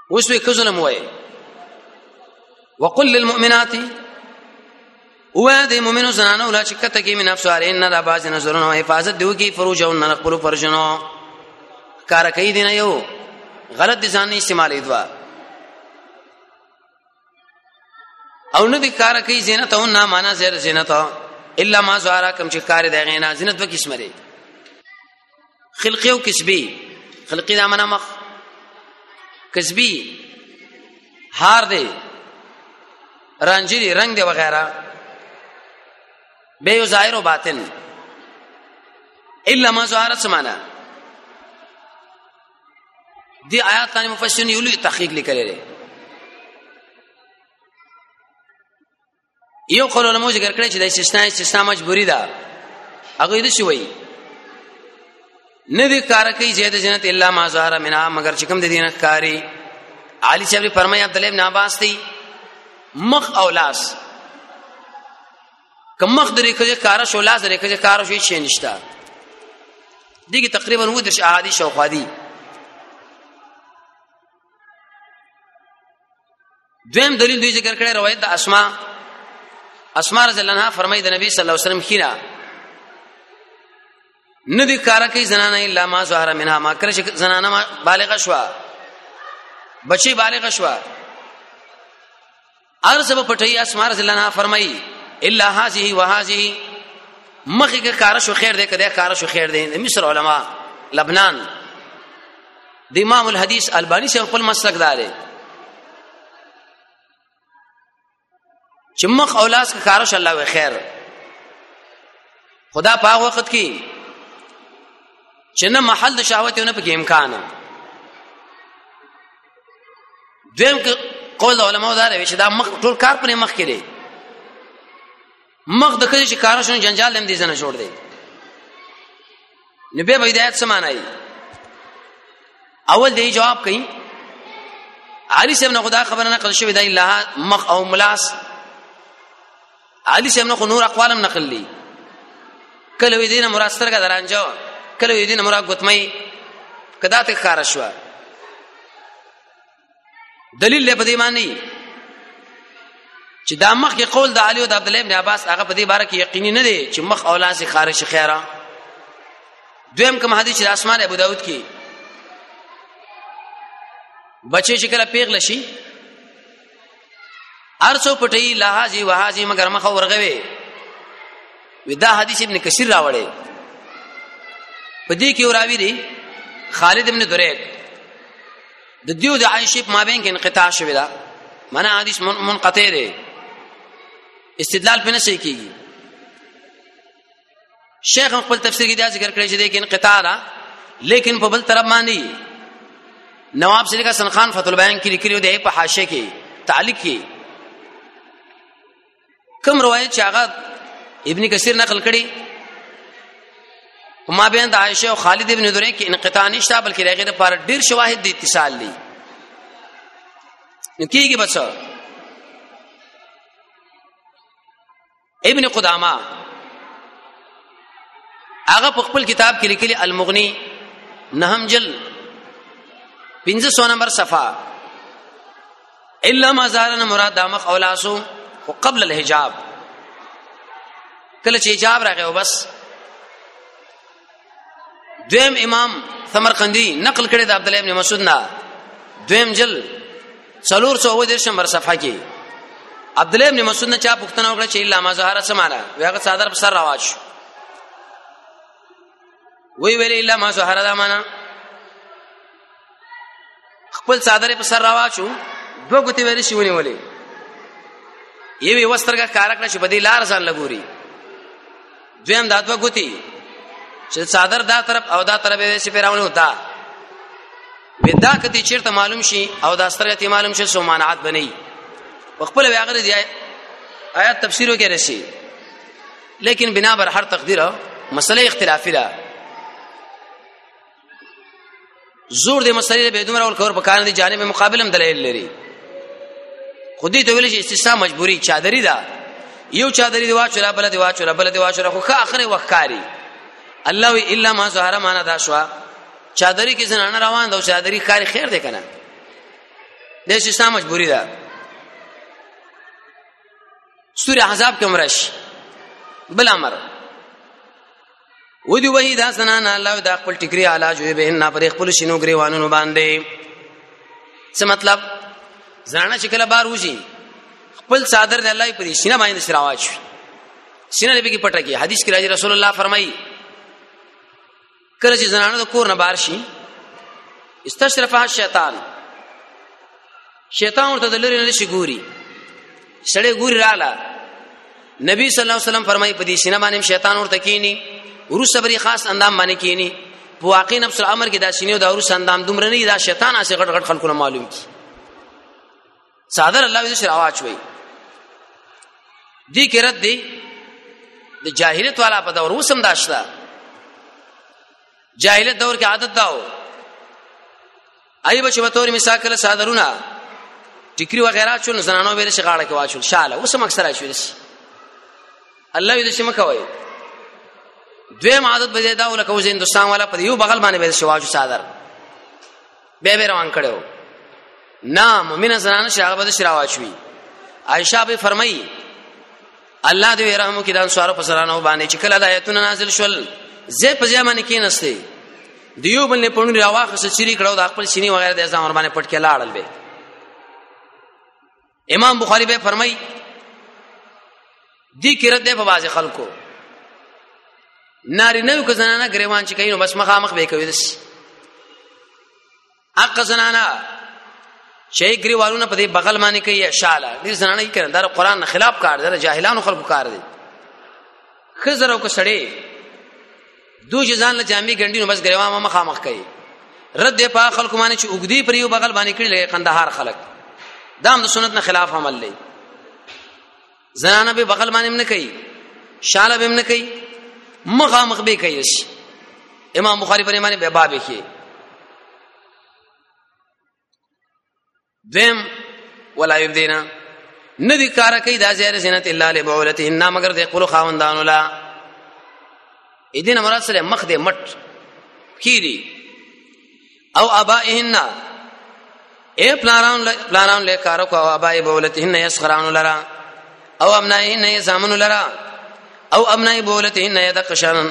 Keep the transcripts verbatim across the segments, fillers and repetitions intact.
اوس وی کظلم وای وقل للمؤمنات و د مؤمنو زنانو لا چې کته کې من افسار ان را باز نظرونو حفاظت دیو کې فروجون نقبل فرجنو کار کوي دین یو غلط دي ځان استعمالي دوا او نه دي کار کوي زینت او نه معنا زیر زینت الا ما زوارا کم چې کار دی غینا زینت و قسم لري خلقي او کسبي خلقي دا معنا مخ کسبي هار دی رنجري رنگ دی وغیرہ بے یو ظاہر و باطن الا ما ظاهرت سمانا دی آیات تانی مفسرین یو لوی تحقیق لیکلی لري یو قول علماء ذکر کړی چې د استثناء استثناء مجبوری ده هغه دې شوی نه دي کار کوي زیاده جنت الا ما ظاهر منها مگر چې کوم د دینه کاری علی صاحب فرمایي عبد الله ابن عباس دی مخ او لاس کوم مخ درې کجه کار شو لاس درې کجه کار شو شي نشتا دغه تقریبا و درش احادیث او خادي دویم دلیل دوی ذکر کړی روایت د اسماء اسماء رضی الله عنها فرمایي د نبی صلی الله علیه وسلم خینا ندی کار کوي زنانه الا ما ظاهر منها ما کړ چې زنانه بالغه شوا بچي بالغه شوا ارسب پټي اسماء رضی الله عنها فرمایي الا هذه وهذه مخه کار شو خیر دې کده کار شو خیر دې مصر علما لبنان د امام الحديث الباني سے خپل مسلک دار چې مخ اولاس کا کارش الله و خیر خدا په وخت کې چې نه محل د شهوت نه په امکان دیم کې قول علماء دار چې دا مخ ټول کار پر مخ کې مخ د کله چې کارشون جنجال هم دي زنه جوړ دي نبی به ہدایت سمانای اول دی جواب کئ علی صاحب نے خدا خبر نقل شوی دی الله مخ او ملاس علی صاحب نے نور اقوالم نقل لی کله وی دینه مراد سترګه درانجو کله وی دینه مراد غتمای کدا ته کار شو دلیل له پدې معنی چې دا مخ کې قول د علی او د عبد الله ابن عباس هغه په دې باره کې یقیني نه دی چې مخ او لاس خارج خیره دویم کوم حدیث د اسمان ابو داود کې بچي چې کله پیغله شي ارسو پټي لهاجي وهاجي مگر مخ ورغوي ودا حدیث ابن کثیر راوړي پدې کې وراوي دي خالد ابن دریک د دیو د عائشه په مابین کې انقطاع شوی دا معنا حدیث منقطع دی استدلال په نشي کیږي شیخ خپل تفسیر کې دا ذکر کړی چې د کې انقطاع را لیکن په بل طرف باندې نواب سلی کا سن خان فتح البیان کې لیکلو دی په حاشیه کې تعلیق کې کوم روایت چې هغه ابن کثیر نقل کړي ما بین د عائشه او خالد ابن دریک کې انقطاع نشته بلکې دغه لپاره ډیر شواهد د اتصال دي نو کېږي بس ابن قدامه هغه په خپل کتاب کې لیکلي المغنی نهم جل پنځه سو نمبر صفحه الا ما زارن مراد دمخ اولاسو وقبل الحجاب کله چې حجاب راغی او بس دویم امام ثمرقندی نقل کړی د عبد الله ابن مسعود نه دویم جل څلور سو و درشم بر صفحه کې عبد الله ابن مسعود نه چا پوښتنه وکړه چې الا ما ظاهر سمانا هغه صادر پر سر راواج وی ویل الا ما ظاهر دا معنا خپل صادر پر سر راواچو دوه غوتی ویل شي ونی ولې یوه وسترګه کارکړه چې بدی لار ځان لګوري دویم دا دوه غوتی چې صادر دا طرف او دا طرف یې شي پیراونه وتا ودا کتی چیرته معلوم شي او دا سترګه تی معلوم شي سو مانعات بنئ خپل واغره دی آیات تفسیرو کې راشي لیکن بنا بر هر تقدیر مسله اختلافی ده زور دې مسلې به دومره ول کور په کار دي جانب مقابلم دلیل لري خودی ته ویل چې استثناء مجبوری چادری ده یو چادری دی واچو بل دی واچو بل دی واچو خو اخره وقاری الله وی الا ما ظهر معنا دا شوا چادری کې زنانه روان دا چادری کاری خیر ده کنه د استثناء مجبوری ده. سورہ احزاب کې مرش بل امر ودی وحی دا سنان الله دا خپل ټکری علاج وي به نه پر خپل شینو غریوانو باندې. څه مطلب؟ زنانه چې کله بار وځي خپل صادر د الله په سینه باندې سراواچ سینه لبي کې پټه کې. حدیث کې راځي رسول الله فرمایي کله چې زنانه د کور نه بار شي استشرفها الشیطان، شیطان ورته دلری نه شي ګوري، سړی ګوري رااله. نبی صلی الله علیه وسلم فرمایي په دې سینه باندې شیطان ورته کینی ورو صبري خاص اندام باندې کینی. په واقع نفس الامر کې دا سینې او دا ورو اندام دومره نه دا شیطان اسه غټ غټ خلکو معلوم کی صادر الله دې سره आवाज وي. دې کې رد دی د جاهلیت والا په دور وسم داشتا. جاهلیت دور کې عادت داو ایبه چې په تور مثال کله صادرونه ټیکری وغیرہ چون زنانو به شغاړه کې واچول شاله وسم اکثر شوی دي. الله دې شمه کوي. دویم عادت به دا ولکه وز هندستان والا په یو بغل باندې به شواجو صادر به به روان کړو. نه مؤمنه زنانه شاغه به شراواچوي. عائشہ به فرمایي الله دې رحم وکړي دان سوار په سرانو باندې چې کله د آیتونه نازل شول زه په ځمانه کې نسته دیو بل نه پونډي راواخه سچري کړو د خپل سینې وغیرہ د ځان ور باندې پټ کې لاړل به. امام بخاری به فرمایي دې کې رد په باز خلکو ناری نو که زنانه گریوان چې کینو بس مخامخ به کوي دس حق زنانه شي گریوالونه په دې بغل باندې کوي شاله دې زنانه یې کړه دا قرآن نه خلاف کار دی جاهلانو خلکو کار دی. خزرو کو سړی دو ځان له جامې ګنډي نو بس گریوان مخامخ کوي. رد په خلکو باندې چې وګدي پر یو بغل باندې کړي قندهار خلک دام د سنت نه خلاف عمل لې. زنانه به بغل باندې نه کوي شاله به نه کوي مخامخ به کوي. امام بخاری په باندې به باب کې دیم ولا یبدینا ندی کار کوي دا زیره زینت الا لبعولتهن مگر د خپل خاوندانو لا اذن مراد سره مخ دې مټ کیری او ابائهن اے پلانان پلانان له کارو کو ابای بعولتهن یسخران لرا او ابنائهن یزامن لرا او ابنای بولتهن یدقشان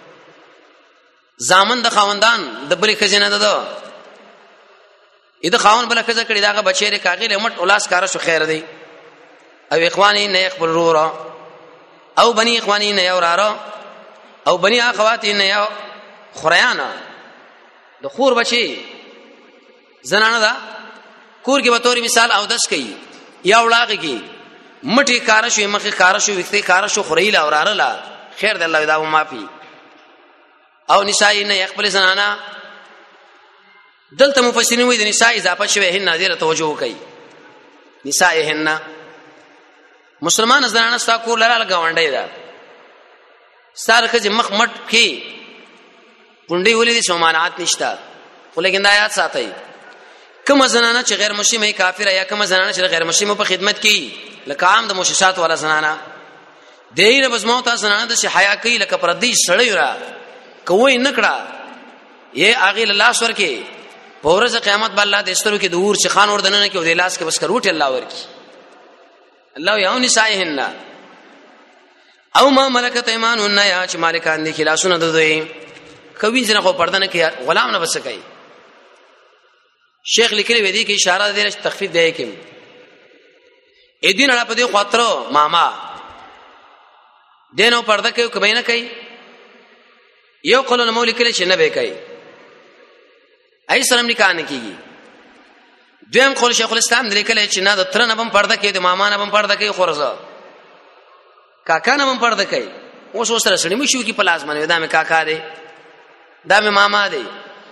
زامن د خاوندان د بلې خزینه ده اې د خاوند بل خزه کړي داغه بچی کاغی له مټ اولاس کار شو خیر دی. او اخوانی نه يقبل رورا او بني اخوانی نه یورارا او بني اخوات نه یو خریانا د خور بچی زنانه دا کور کې به تور مثال او دس کوي یا ولاغه کې مټي کار شو مخه کار شو وکته کار شو خریلا اورارلا خیر د الله دا معافي. او نساء نه يقبل زنانا دلته مفسرین وایي د نساء اضافه شوی هن نادره توجه کوي. نساء هن مسلمان زنانه ستا کور لاره لګاونډي دا سارکه چې مخ مټ کې پونډي ولې دي سمانات نشتا خو لیکن د آیات ساتي. کوم زنانه چې غیر مسلمه کافر یا کوم زنانه چې غیر مسلمه په خدمت کوي لکه عام د مؤسسات والا زنانه دایره بس موت زنانه د حیا کوي لکه پردي سړی را کوی نکړه یې اغه الله سور کې پورز قیامت بل الله د استرو کې دور چې خان وردنه کې او د لاس کې بس کروټ الله ورکی. الله یو نسائهن او ما ملکت ایمانهن یا چې مالکان دي خلاصونه ده دوی کوي ځنه خو پردنه کې غلام نه بس کوي. شیخ لیکلی وی دی کې اشاره ده چې تخفیف دی کې اې دین اړه په دې خاطر ماما دینو پرده کوي کبه نه کوي یو قول نو لیکلی چې نه به کوي ای سلام نکاح نه کیږي. دویم قول شیخ الاسلام لیکلی چې نه د تر نه بم پرده کوي د ماما نه بم پرده کوي خورزه کاکا نه بم پرده کوي. اوس اوس سره سړی مې شو کې پلاس باندې دا مې کاکا دی دا مې ماما دی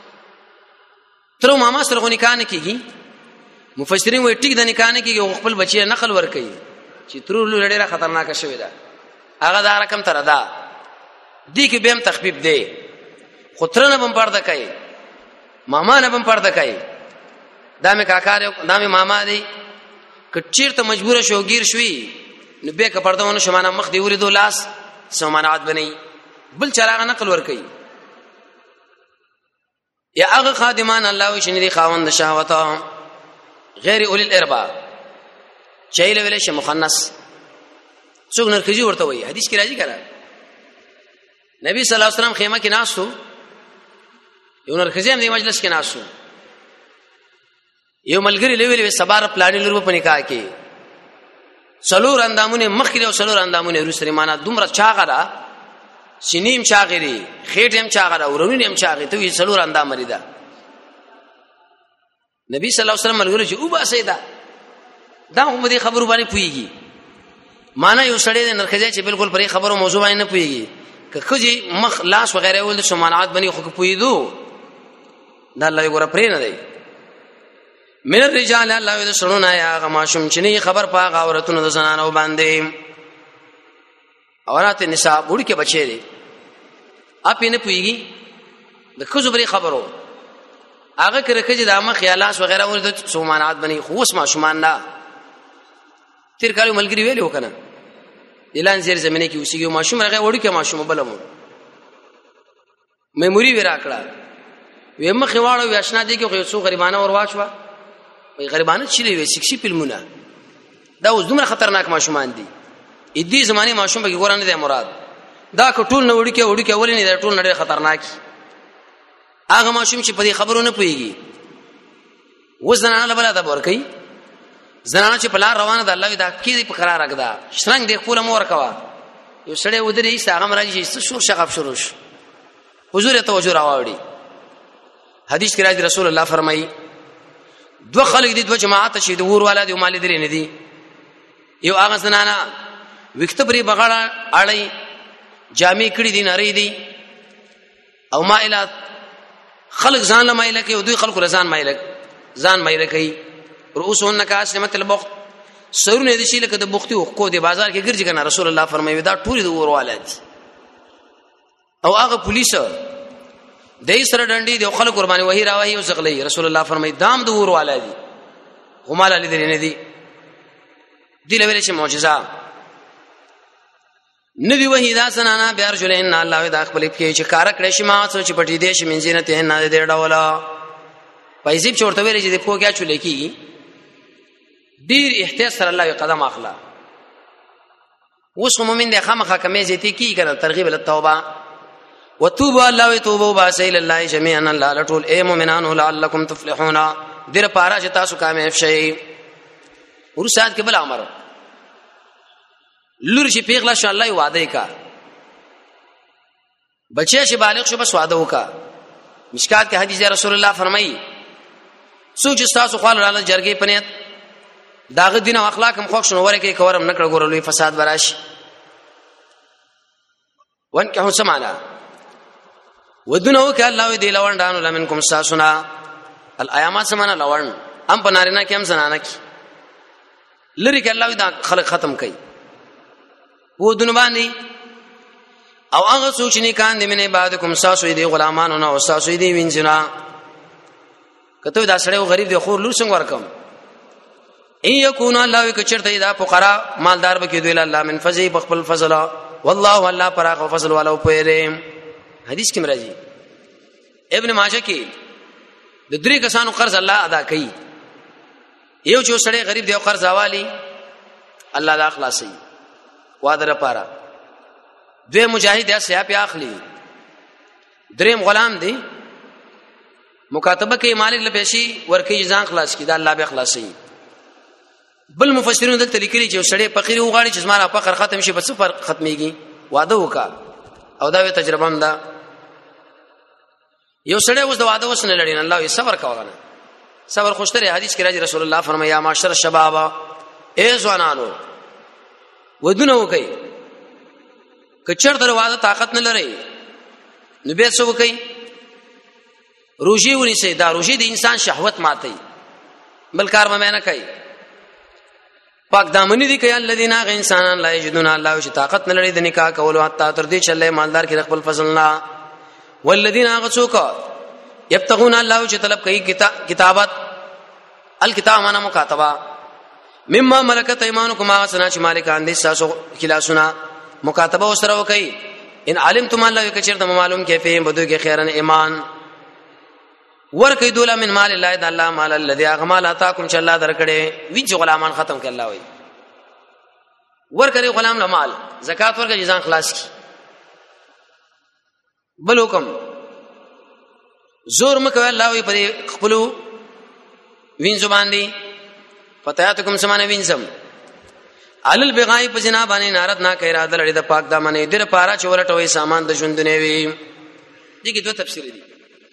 تر ماما سره نکاح نه کیږي. مفسرین وایي ټیک د نکاح نه کیږي خپل بچی نقل ور کوي چې تر لړ خطرناک شوی دا هغه دا رقم تر دا دی کې بهم تخفیف دی خو تر نه بم پرده کوي ماما نه بم پرده کوي دا مې کاکا دی دا مې ماما دی. کچیر ته مجبور شو گیر شوی نو به ک پرده ونه شمانه مخ دی ورې دو لاس سمانات بنئ بل چراغ نقل ور کوي. یا هغه خادمان الله وشنی دی خاوند شهوت غیر اولی الاربا چایل ویل شي مخنث څوک نرخجی ورته وایي حدیث کې راځي کړه نبی صلی الله علیه وسلم خیمه کې ناستو یو نرخجی هم د مجلس کې ناستو یو ملګری لوي سبار پلان لور په نکاح کې څلور اندامونه مخکې او څلور اندامونه روسري معنا دومره چاغره سینیم چاغري خېټم چاغره ورونیم چاغي ته یې څلور اندام مریدا نبی صلی الله علیه وسلم ملګری چې او با سیدا دا هم دې خبرو باندې پويږي معنا یو سړی د نرخجی چې بالکل پرې خبرو موضوع باندې نه پويږي که خجی مخ لاس وغیرہ ول د شمانات باندې خو پويدو دا الله یې ګور پرې نه دی من الرجال الله دې سنونا یا غماشم چې نه خبر پاغه عورتونو د زنانو باندې اورات النساء وړي کې بچي دي اپ نه پويږي د خزو بری خبرو هغه کړه چې د امه خیالات وغیرہ ول د شمانات باندې خو اوس ما شومان نه تیر کالو ملګری ویلو کنه اعلان زیر زمینه کې اوسېږي ماشوم هغه وړي کې ماشوم بلمو میموري ورا کړه وې مخ واړو وښنا دي کې خو څو غریبانه اور واچوا وې غریبانه چي وي سکسي فلمونه دا اوس دومره خطرناک ماشومان دي ا دې زمانه ماشوم به ګورانه دي مراد دا کټول نه وړي کې وړي کې ولې نه ټول نه خطرناک هغه ماشوم چې په دې خبرونه پويږي وزنانه له بل دا ورکي زنانه چې په لار روانه ده الله دا کې په قرار راکدا شرنګ دې خپل مور کوا یو سړی ودرې ساغه مرাজি چې شور شغب شروع حضور ته توجه راوړي حدیث کې راځي رسول الله فرمایي دو خلک دي دو جماعت چې د ور والا دي مال درې نه دي یو هغه زنانه وکتبري بغاړه اړي جامې کړې دي نری دي او مائلات خلق ځان له مایله کې او دوی خلق رضان مایله ځان مایله کوي رؤوسهن کاسمت البخت سرونه دي چې لکه د بختي او کو د بازار کې ګرځي کنه رسول الله فرمایي دا ټول د ورواله دي او هغه پولیس د سره ډنډي د خلک قرباني وਹੀ راوي او زغلي رسول الله فرمایي دام د ورواله دي هماله لري نه دي دی له ویل چې معجزه ندی وਹੀ دا سنانا بیار جلین الله دا خپل کې چې کار کړی شي ما څه چې پټی دې شي منځینه ته نه دې ډولا پیسې چورته ویل چې د پوګه چولې کی ډیر احتیاط سره الله قدم اخلا اوس مومن د خامخه کمې زیتی کی کنه ترغیب ال توبه وتوبوا الله توبوا باسل الله جميعا الله لټول اي مؤمنانو لعلكم تفلحون در پارا چې تاسو کامیاب شئ ورسات کې بل امر لور چې پیغلا ش الله وعده کا بچي چې بالغ شو بس وعده وکا مشکات کې حدیث رسول الله فرمایي سوچ تاسو خپل لاله جرګې پنيت داغه دین او اخلاق هم خوښ نو ورکه کورم نکړه ګورلوي فساد براش وان که سمعنا ودنو که الله دې لوندانو لمنکم ساسنا الایامات سمانا لوند ام پنارینا کې هم زنانه کې لری کې الله دا خلق ختم کړي و دنو باندې او هغه سوچنی کان دې منه بعد کوم ساسو دې غلامانو نه او ساسو دې وینځنا کته دا سړی غریب دی خور لور څنګه ورکم ان یکون الله کچرته دا فقرا مالدار بکې دوی الله من فضل بخل فضل والله الله پراغ فضل والو پېره حدیث کې مرাজি ابن ماجه کې د درې کسانو قرض الله ادا کړي یو چې سړی غریب دی او قرض حوالی الله دا خلاصي وادر پارا دوی مجاهد یا سیا په اخلي دریم غلام دی مکاتبه کې مالک لپیشي ورکی ځان خلاص کی دا الله به خلاصي بل مفسرین دلته لیکلي چې سړی فقیر وغاړي چې زما فقر ختم شي بس پر ختميږي وعده وکا او دا وی تجربه هم ده یو سړی اوس د وعده وسنه لړین الله یې صبر کاوغنه صبر خوشتره حدیث کې راځي رسول الله فرمایا معاشر الشباب ای ځوانانو ودونه وکي کچر در وعده طاقت نه لري نو به څه وکي روجي ونی سي دا روجي د انسان شهوت ماتي بل کار مې نه کوي پاک دامنی دي کای الذين غ انسانان لا یجدون الله چې طاقت نه لري د نکاح کولو حتی تر دې چې الله مالدار کې خپل فضل نه والذین غسوک یبتغون الله چې طلب کوي کتابت الکتاب معنا مکاتبه مما ملکت ایمانکم سنا چې مالکان دي تاسو خلاصونه مکاتبه وسره وکي ان علمتم الله کچر د معلوم کې په بدو کې خیرن ایمان ورکې دوله من مال الله د الله مال الذي اغمال اتاکم چې الله درکړي وی چې غلامان ختم کړي الله وی ورکړي غلام له مال زکات ورکړي ځان خلاص کی بل حکم زور مکوي الله وی په خپلو وین زبان دي فتياتكم سمانه وینسم علل بغای په جنا باندې نارد نا کوي اراده لري د پاک دامنې در پارا چورټوي سامان د ژوند نه وي دي کې دوه تفسیر دي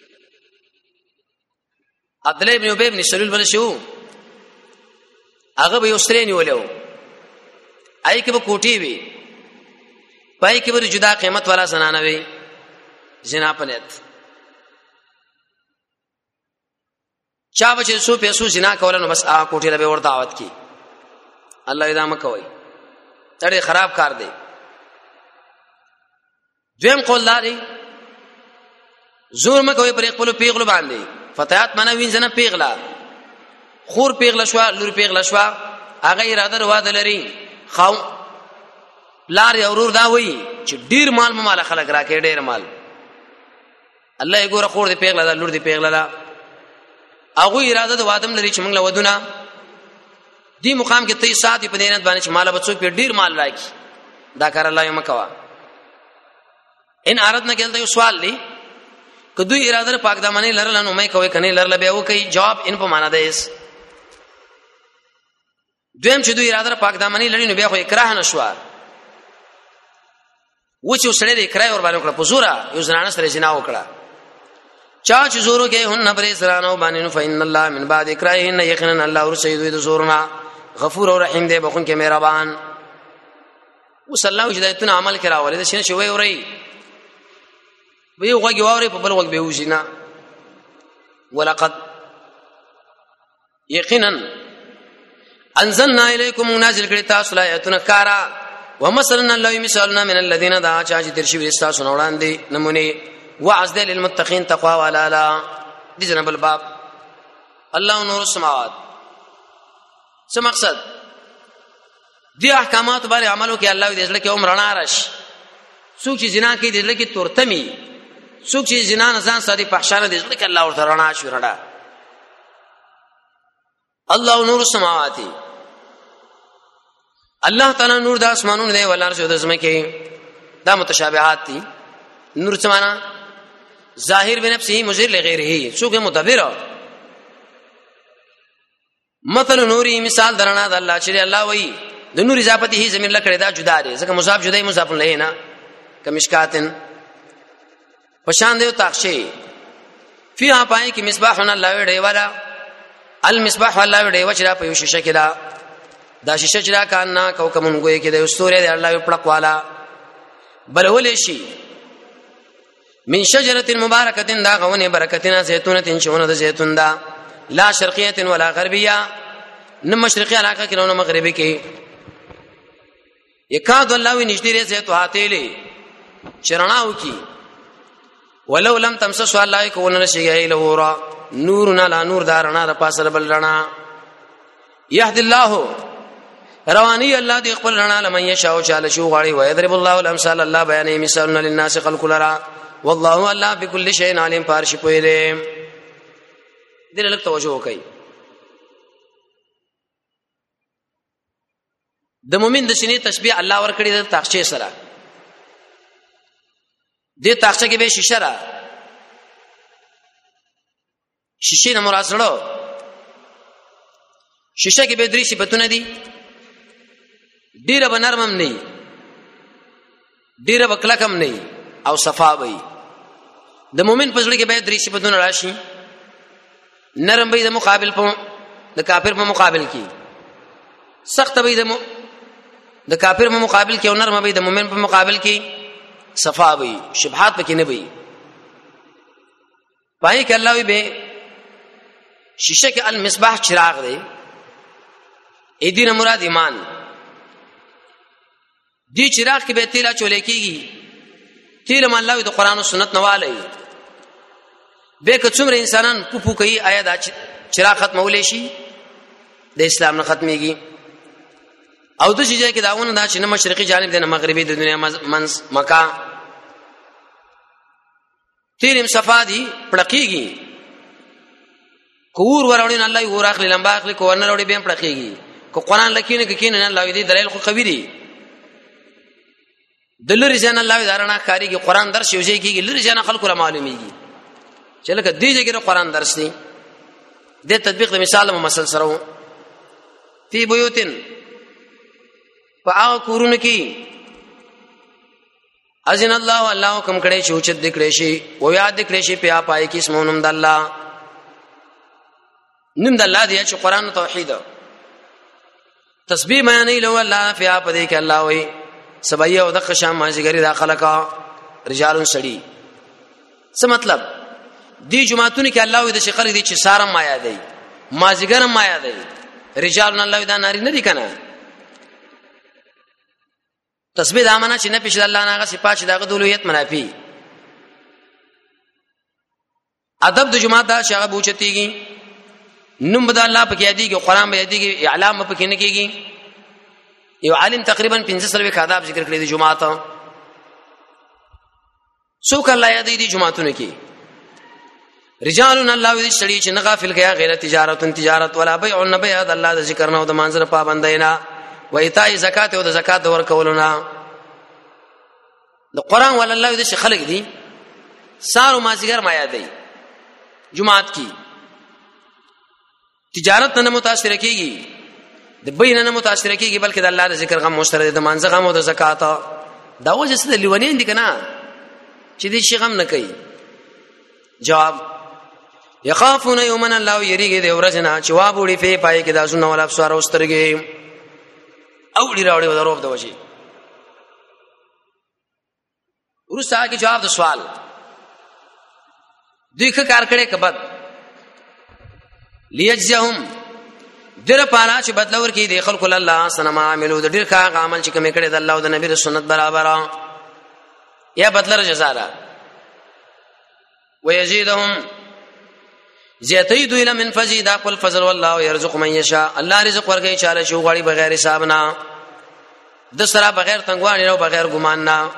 عبد الله ابن ابي ابن سلول بل شو هغه به یوستري ولو آی کې به کوټي وي پای کې به جدا قیمت والا زنانه وي زنا پنيت چا بچ سو پیسو زنا کول نو بس آ کوټي له ور دعوت کی الله ادامه کوي تړي خراب کار دی دویم قول لري زور مکوي پر خپل پیغلو باندې فتيات منه وینځنه پیغلا خور پیغلا شو لور پیغلا شو هغه اراده واده لري خاو لار اورور دا وای چې ډیر مال مال خلک راکې ډیر مال الله یې ګوره خور دی پیغلا دا لور دی پیغلا دا هغه اراده د وادم لري چې موږ له ودونه دی مقام کې ته ساتي په دینت باندې چې مال بچو په ډیر مال راکی دا کار الله یې مکوا ان اردنا کېل ته سوال لی کدو اراده پاک دامنې لرل نو مې کوي کني لرل به و کوي جواب ان په معنا ده اس دویم چې دوی اراده پاک دامنې لري نو بیا خو اکراه نشو و چې سړی دې اکراه ور باندې کړ په زورا یو زنانه سره جنا وکړه چا چې زورو کې هن پرې سرانو باندې نو فإن الله من بعد اکراهن یقینا الله ورسید دې زورنا غفور او رحیم دې بخون کې مهربان وصلی هدایتونه عمل کرا ولې شنه شوی اوري وی وګي ووري په بل وګ به وښینا ولقد یقینا انزلنا الیکم نازل کړي تاسو آیاتونه کارا ومثلنا الله مثالنا من الذين دعا چا چې ترشي ورستاسو وړاندې نمونه وعز للمتقين تقوا ولا لا دي جناب الباب الله نور السماوات څه مقصد دي احکامات باندې عملو کې الله دې ځل کې عمر نه راشي څوک چې زنا کوي دې ځل کې تورتمي څوک چې زنا نه ځان سادي پښانه دې ځل کې الله ورته رڼا شو رڼا الله نور السماوات الله تعالی نور د اسمانونو دی ولر شو د زمکه دا متشابهات دي نور څه معنا ظاهر بنفسه مظهر لغیره څوک مدبر مثل نوري مثال درنا د الله چې الله وایي د نور اضافته هي زمير لکړه دا جدا دي ځکه مضاف جدا مضاف نه نه کمشکاتن پشان دیو تاخشی فيها پای کې مصباحنا الله وړي والا المصباح الله وړي وچرا په شیشه کې دا دا شیشه چې را کانا کوکمون ګوي کې د استوري دی الله پړق والا بل ولې شي من شجره مبارکه دا غونه برکتنا زيتونه شونه د زيتون دا لا شرقيه ولا غربيه نه مشرقي علاقه کې نه مغربي کې یکاد الله وی نشديره زيتو هاتيلي چرناو کی ولو لم تمسس الله کو نه شي له نورنا لا نور دارنا د پاسل بل رڼا يهد الله رواني الله دې خپل رڼا لمن يشاء چاله شو غاړي ويضرب الله الامثال الله بیان مثالنا للناس خلق لرا والله الله بكل شيء عليم پارش پوي دې دې لږ توجه وکړئ د مؤمن د سینې تشبيه الله ور کړی د تاخچه سره دې تاخچه کې به شیشه را شیشه نه مراد سره شیشه کې به درې صفاتونه دي ډیره بنرمم نه ډیره وکلکم نه او صفا وي د مؤمن په ځل کې به درې صفاتونه راشي نرم وي د مقابل په د کافر په مقابل کې سخت وي د د کافر په مقابل کې او نرم وي د مؤمن په مقابل کې صفا وي شبهات پکې نه وي پای کې الله وي به شیشه کې المصباح چراغ دی اې دینه مراد ایمان دی چراغ کې به تیلا چولې کېږي تیل م الله د قران او سنت نواله به که څومره انسانان پوپو کوي آیا دا چراغ ختمولې شي د اسلام نه ختميږي او د شي کې داونه دا چې نه مشرقي جانب د مغربي د دنیا منس مکه تیرم صفادي پړقېږي کور وروړي الله یې ور اخلي لمبا اخلي کو ورنه وروړي بیم پړخيږي کو قران لکینه کینه نه الله دې دلیل خو قوی دي دلری جن الله دارنا کاری کی قران درس یوځي کیږي لری جن خلکو را معلومیږي چې لکه دې ځای کې قران درس دی د تطبیق د مثال مسل سره فی بیوتن فاو کورن کی اذن الله الله حکم کړي چې اوچت دکړي شي او یاد دکړي شي په پای کې اسمونم د الله نم د الله دی چې قران توحید تسبیح معنی له الله فی اپ دې کې الله وي سبایه او د قشام ماجګری داخله کا رجالون سړي څه مطلب دی جمعهتون کې الله وي د شخل دي چې سارم ما یادای ماجګرم ما یادای رجالون الله دا ناری نه دي کنه تسبیح دامنه چې نه پېښ الله نه هغه صفات چې دغه دولویت منافي ادب د جمعه دا شغه بوچتيږي نوم بد الله پکې یادېږي قرآن به یادېږي اعلام پکې نه کېږي یو عالم تقریبا پنځه سلوي آداب ذکر کړی دی جمعه ته څوک الله یادې دي جمعهتون کې رجالون الله دې سړي چې نه غافل کیا غیر تجارت تجارت ولا بيع نه بيع د الله د ذکر نه او د منظر پابندینا و ایتای زکات او د زکات ور کولونه د قران ول الله دې خلق دي سارو مازیګر ما یادې جمعات کې تجارت نه متاثر کیږي د بین نه متاثر کیږي بلکې د الله د ذکر غم مشترک د منځ غم او د زکات دا وجه څه د لیونین دي کنه چې دې شي غم نه کوي جواب یخافون یومن الله یریږي د ورځنا جواب وړي په پای کې د اسونه ول افسار اوسترګي او ډیر اوري ودروب د وجه ورسته کې جواب د سوال دوی ښه کار کړي کبد لیجزهم در پانا چې بدلور کې دی خلق الله سنما عملو د ډیر ښه عمل چې کوم کړي د الله او د نبی رسول سنت برابر یا بدلره جزاء را ويزيدهم زیاتې دوی له من فزيد اقل فضل والله يرزق من يشاء الله رزق ورکړي چاله شو غړي بغیر حساب نه د سره بغیر تنګوانی او بغیر ګمان نه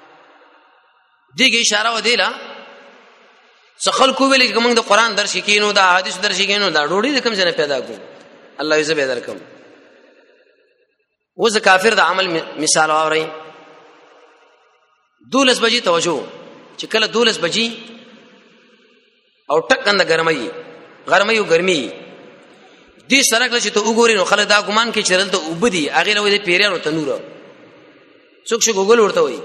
دیګه اشاره و دیلا څخل کو ویل کوم د قران درس کینو دا حدیث درس کینو دا ډوډۍ د کوم څه نه پیدا کو الله یې زبې درکم وز کافر د عمل مثال اوري دولس بجې توجه چې کله دولس بجې او ټکنده ګرمي ګرمي او ګرمي دې سره کله چې ته وګورې نو خلک دا ګمان کوي چې دلته وبدي هغه له دې پیرانو تنور څوک چې ګوګل ورته وي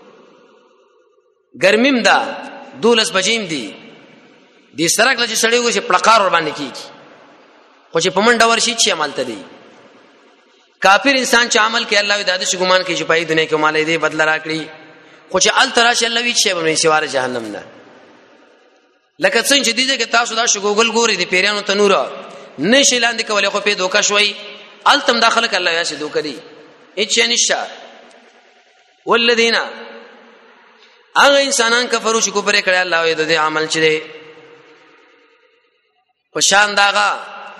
ګرمیم دا دولس بجیم دي دې سره کله چې سړی وګوري پړقار ور باندې کیږي خو چې پمنډ ورشي چې عمل ته دی کافر انسان چې عمل کوي الله دې د ګمان کوي چې په دنیا کې مال دې بدل راکړي خو چې ال تراش الله وی چې به سوار جهنم نه لکه څنګه چې دې کې تاسو دا شګوګل ګوري دې پیرانو تنور نشي لاندې کولای خو په دوکا شوي التم داخله ک الله یا شي دوکا دي اچ نشه والذین هغه انسانان کفرو چې کوپره کړه الله دې عمل چي دي په شان داغه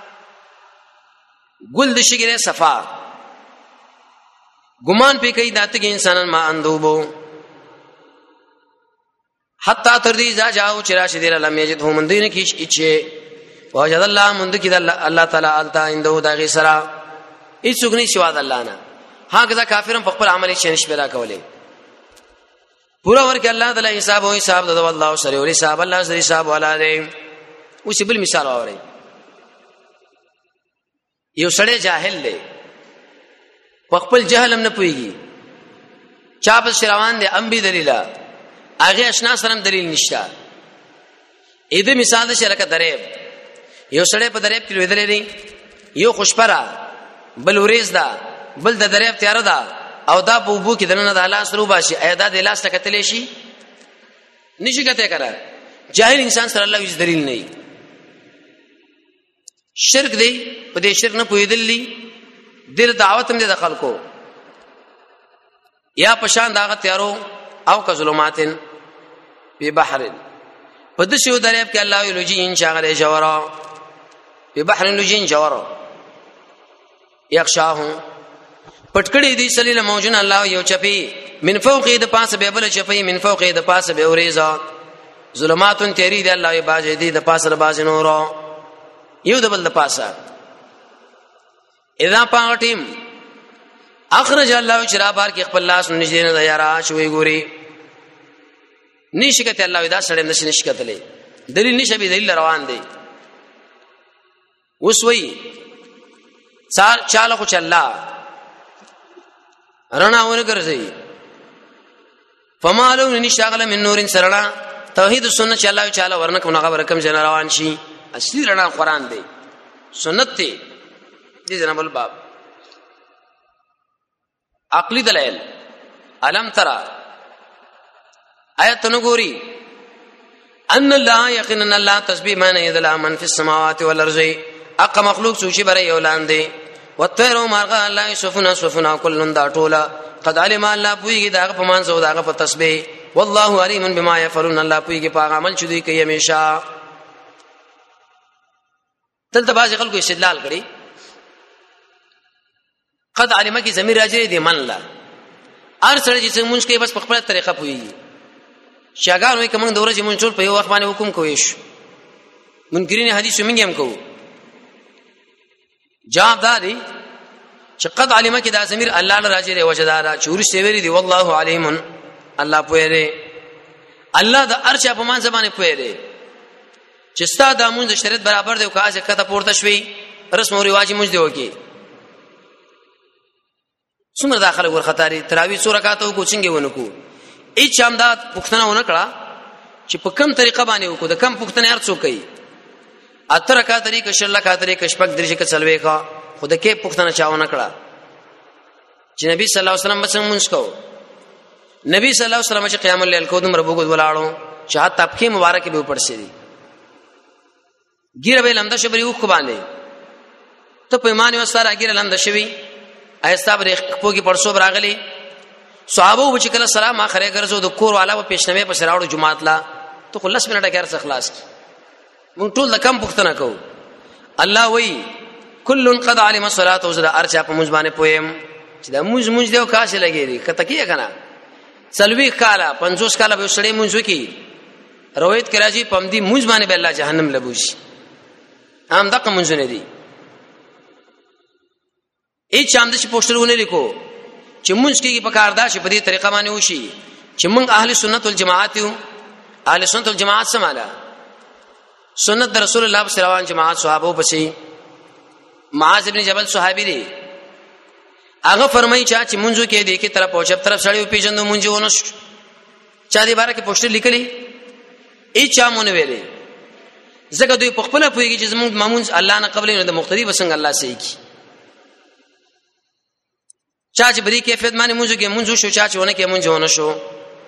ګل د شګره صفا ګمان په کوي داته کې انسانان ما اندوبو حتا تر دې ځا جاو چې راشي دې لم یجد هم دین کې اچي وجد الله مند کې الله تعالی التا انده دغه سره هیڅ څنګه شوا د الله نه هغه کافرم په خپل عمل کې نش پیدا کولې پورا ورکه الله تعالی حساب او حساب د الله سره او حساب الله سره حساب والا دی اوس بل مثال اوري یو سړی جاهل دی په خپل جهل هم نه پويږي چا په شروان دی ام بي دلیلا هغه آشنا سره دلیل نشته اې دې مثال د شرکت دریب یو سړی په دریب کې ویدلې دی یو خوشپره بل وريز دا بل د دریب تیار دا او دا په وبو کې دنه د الله سره وباشي اېدا د لاس تکتلې شي نشي کته کرا جاهل انسان سره الله هیڅ دلیل نه شرک دی په دې شرک نه پویدلې دل دعوت هم دې د خلکو یا پشان داغه تیارو او که ظلماتن په بحر په دې شو دریاب کې الله یلوجی ان شاء الله جوارا په بحر لجین جوارا یخشاه پټکړې دي سلیله موجن الله یو چپی من فوقې د پاسه به بل چپی من فوقې د پاسه به اوریزا ظلماتن تیری دی الله باج دی د پاسه باز نور یو د بل د پاسه. اذا پاغټیم اخرج الله شرابار کې خپل لاس نږدې نه یارا شوي ګوري نشکته الله ودا سره نش نشکتلې دلیل نشه به دلیل روان دی. اوس وی چال چاله خو چلا رڼا ورګرځي فمالو نشاغله من نور سرنا توحید سنت چې الله تعالی ورنکو نه رقم جن روان شي اصلي رڼا قران دی سنت دی دې جناب الباب عقلی دلائل. علم ترى آیت نګوري ان الله یقینا الله تسبیح من یذل من فی السماوات والارض اق مخلوق سوچي بره اولان دی وتر مارغه الله یسفنا سفنا کلن دا ټولا قد علم الله پویږي دا په مان سو دا په تسبیح والله علیم بما يفعلون الله پویږي په عمل چدي کوي همیشه. تل تباز خلکو استدلال کړي قد علمه کی ضمیر راځي دی من لا ار سره چې مونږ کې بس په خپل طریقه پویږي شاګان وي کوم د ورځې مونږ ټول په یو وخت باندې حکم کوي شو منکرین حدیث مونږ هم کوو. جواب داري چې قد علمه کی دا ضمیر الله له راځي دی وجدارا چور سی ویری دی والله علیم الله پوهه دی الله د ارچا په مان زمانه پوهه دی چې ستا د مونږ د شریعت برابر دی او کاځه کته پورته شوي رسم او رواج مونږ دی وکي څومره داخله ور خطرې تراوی څو رکعاتو کو څنګه ونکو ای چامداد پښتنه ونه کړه چې په کوم طریقه باندې وکړو د کوم پښتنه هر څوک کوي اتر کا طریقه شل کا طریقه شپک درشه کې چلوي کا خود کې پښتنه چاونه کړه چې نبی صلی الله علیه وسلم بس مونږ کو نبی صلی الله علیه وسلم چې قیام الليل کو دم ربو ولاړو چې حتی تپکی مبارک به پړ شي ګیره به لمده شبري وخ باندې ته په ایمان وسره ګیره لمده شوی ایستا بر خپوږي پړسو براغلی صحابه و چې کله سلام اخره ګرځو د کور والا په پیشنمه په سراوړو جمعات لا ته خلص منټه کې ارڅ خلاص مونږ ټول د کم پښتنه کو الله وی کلن قد علم الصلاه وزر ارچا په مزبانه پویم چې دا موز موز دیو کاشه لګیږي کته کې کنه سلوي کالا پنځوس کالا به سړی مونږ وکي روایت کې راځي پم دي موز باندې به الله جهنم لبوش هم دغه مونږ نه دي ای چا هم د پوسټرونه لیکو چې مونږ کې په کار دا شي په دې طریقه باندې وشي چې مونږ اهل سنت والجماعت یو اهل سنت والجماعت سماله سنت د رسول الله صلی الله علیه وسلم جماعت صحابه پسې معاذ ابن جبل صحابي دی هغه فرمایي چې مونږ کې دې کې طرف او چپ طرف سړیو پیژندو مونږ ونه چا دې بارے کې پوسټر لیکلي ای چا مونږ ویلې زګه دوی په خپل پويږي چې مونږ مامونز الله نه قبل نه د مختلف وسنګ الله سي کی چا چې بری کیفیت باندې مونږ کې مونږ شو چا چې ونه کې مونږ ونه شو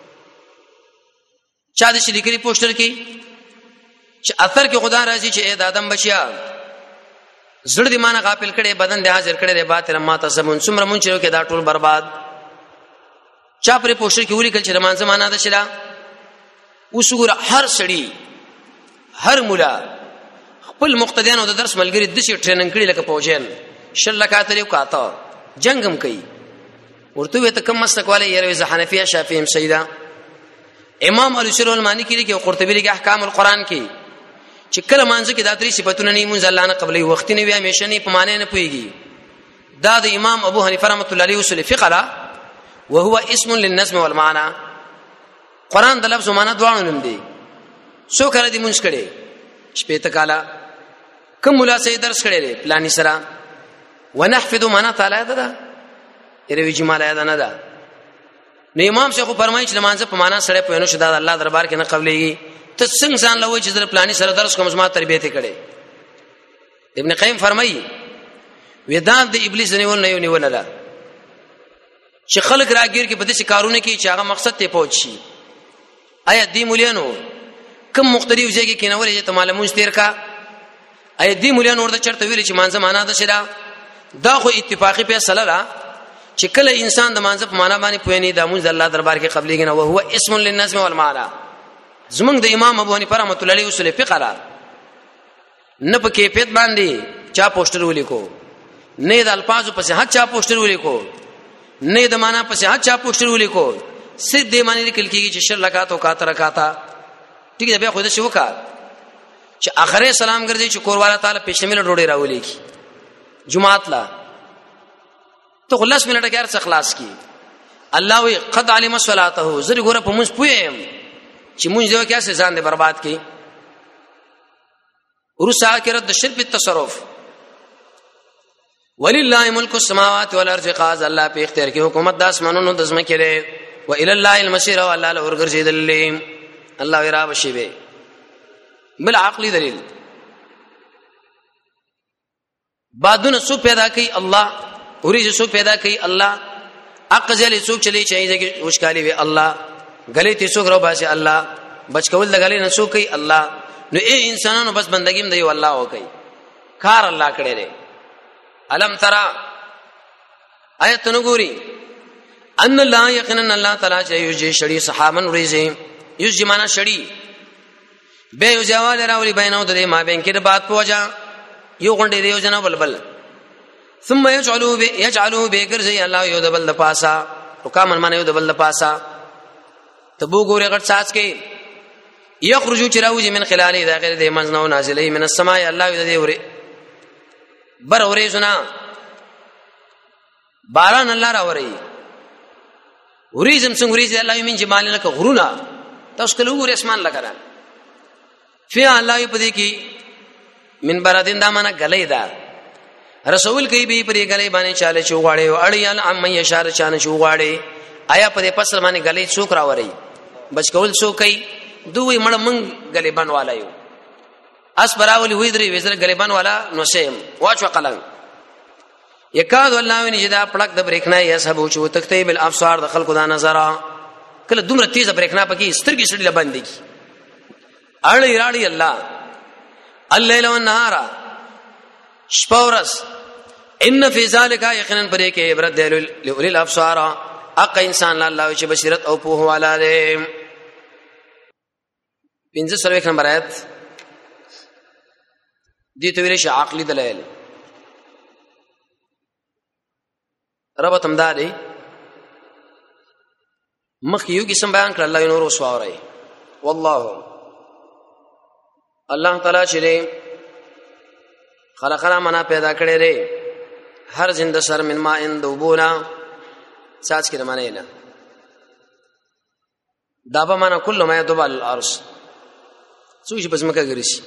چا دې لیکلي پوسټر کې چې اثر کې خدا راځي چې اے د آدم بچیا زړه دې مانه غافل کړي بدن دې حاضر کړي دې باطل ماته سمون څومره مونږ چې دا ټول برباد چا پر پوسټر کې ولي کل چې رمان زمانہ ده شلا وسګور هر سړی هر مولا خپل مقتدیانو د درس ملګری د شي ټریننګ کړي لکه پوجین شل لکاتره وکاته جنگم کوي ورته وته کم مستقواله یې روي حنفیه شافعی سیدا امام علی شر المالکی کې او قرطبی کې احکام القرآن کې چې کله مانځ کې دا درې صفاتونه نه مونږ الله نه قبلې وخت نه وي همیشه نه په معنی نه پويږي دا د امام ابو حنیفه رحمۃ اللہ علیہ اصول فقه لا وهو اسم للنظم والمعنى قرآن د لفظ او معنی دواړو نوم دي سو کړه دې مونږ کړي شپې ته کالا کوم مولا سي درس کړي لري پلاني سره ونحفظ معنا تعالی دا یره جمال ادا نه ده نو امام شیخ فرمایي چې لمانځه په معنا سره په نو شدا الله دربار کې نه قبلېږي ته څنګه ځان لوي چې در پلاني سره درس کوم زما تربیته کړي ابن قیم فرمایي ودان د ابلیس نیول نه نیول نه چې خلق راګیر کې بده شکارونه کې چې هغه مقصد ته پوه شي آیا دی مولانو کوم مختلف ځای کې کینولې ته معلومون تیر کا آیا دی مولانو ورته چرته ویل چې مانځه معنا ده شدا دا خو اتفاقی فیصله را چې کله انسان د مانځه په معنا باندې پوهني د موږ الله دربار کې قبلېږي نه او هو اسم للنظم والمعنى زمونږ د امام ابو حنیفه رحمۃ اللہ علیہ اصول فقه را نه په کیفیت باندې چا پوسټر ولیکو نه د الفاظو په صحت چا پوسټر ولیکو نه د معنا په صحت چا پوسټر ولیکو صرف د معنی لیکل کیږي چې شل رکعات او کاته رکعاته ٹھیک ده بیا خو دې شو کا چې اخره سلام ګرځي چې کور والا تعالی پښتمل ډوډۍ راولي کی جمعات لا ته خلاص منټه کې ارڅ خلاص کی الله وی قد علم صلاته زری ګوره په موږ پویم چې موږ دیو کیسه ځان دې برباد کی ورسا کې رد شرک التصرف ولله ملک السماوات والارض قاز الله په اختیار کې حکومت د اسمانونو د زمکه لري و الى الله المصير او الله له ورګرځیدل الله ورا بشي به بل عقلی دلیل بعدونه سو پیدا کوي الله اوریج سو پیدا کوي الله اقزل سو چلی چي چې وشکالي وي الله غلي ته سو غرو باسي الله بچ کول د غلي نه سو کوي الله نو اے انسانانو بس بندګیم دی والله او کوي کار الله کړي لري الم ترى آیت نګوري ان الله یقینا الله تعالی چې یوجي شړی صحابن ریزي یوجي معنا شړی به یو جوال راولي بینو د ما بین کې د بات پوجا یو غونډې دی یو جنا بلبل ثم يجعلوا يجعلوا بغرزي الله یو د بل د پاسا حکام من یو د بل د پاسا تبو ګوري غټ ساس کې یخرجو چراوجي من خلال داخل د منزنو نازلې من السماء الله یو د اوري بر اوري زنا باران الله را اوري وريزم څنګه وريزي الله یمن جمال لك غرونا تاسو کله ور اسمان لګران فی الله په دې کې من برادین دا معنا غلې دا رسول کوي به پرې غلې باندې چاله چوغاړي او اړیان ام یشار چانه چوغاړي آیا په دې پسر باندې غلې څوک راوري بچ کول څوک کوي دوی مړ من غلې بنوالا یو اس براولي وې درې وزر غلې بنوالا نو سیم واچو قلم یکاد الله ونی جدا پړک د بریکنا یا سبو چو تکتې بل افسار د خلکو دا نظر کله دومره تیز بریکنا پکې سترګې سړي لباندې کی اړې راړي الله الليل والنهار شپورس ان فی ذلک یقینا پرې کې عبرت دی لولی الابصار اق انسان الله چې بصیرت او په حواله دی پنځه سره نمبر آیت دي ته ویل شي عقلی دلایل رب تمداري مخ یو قسم بیان کړ الله نور وسواري والله الله تعالی چې خلقنا منا پیدا کړی دی هر زنده سر من ما ان دوبونا ساج کې معنی نه دابا معنا کله ما دوبل الارض څو شي بزمکه ګرځي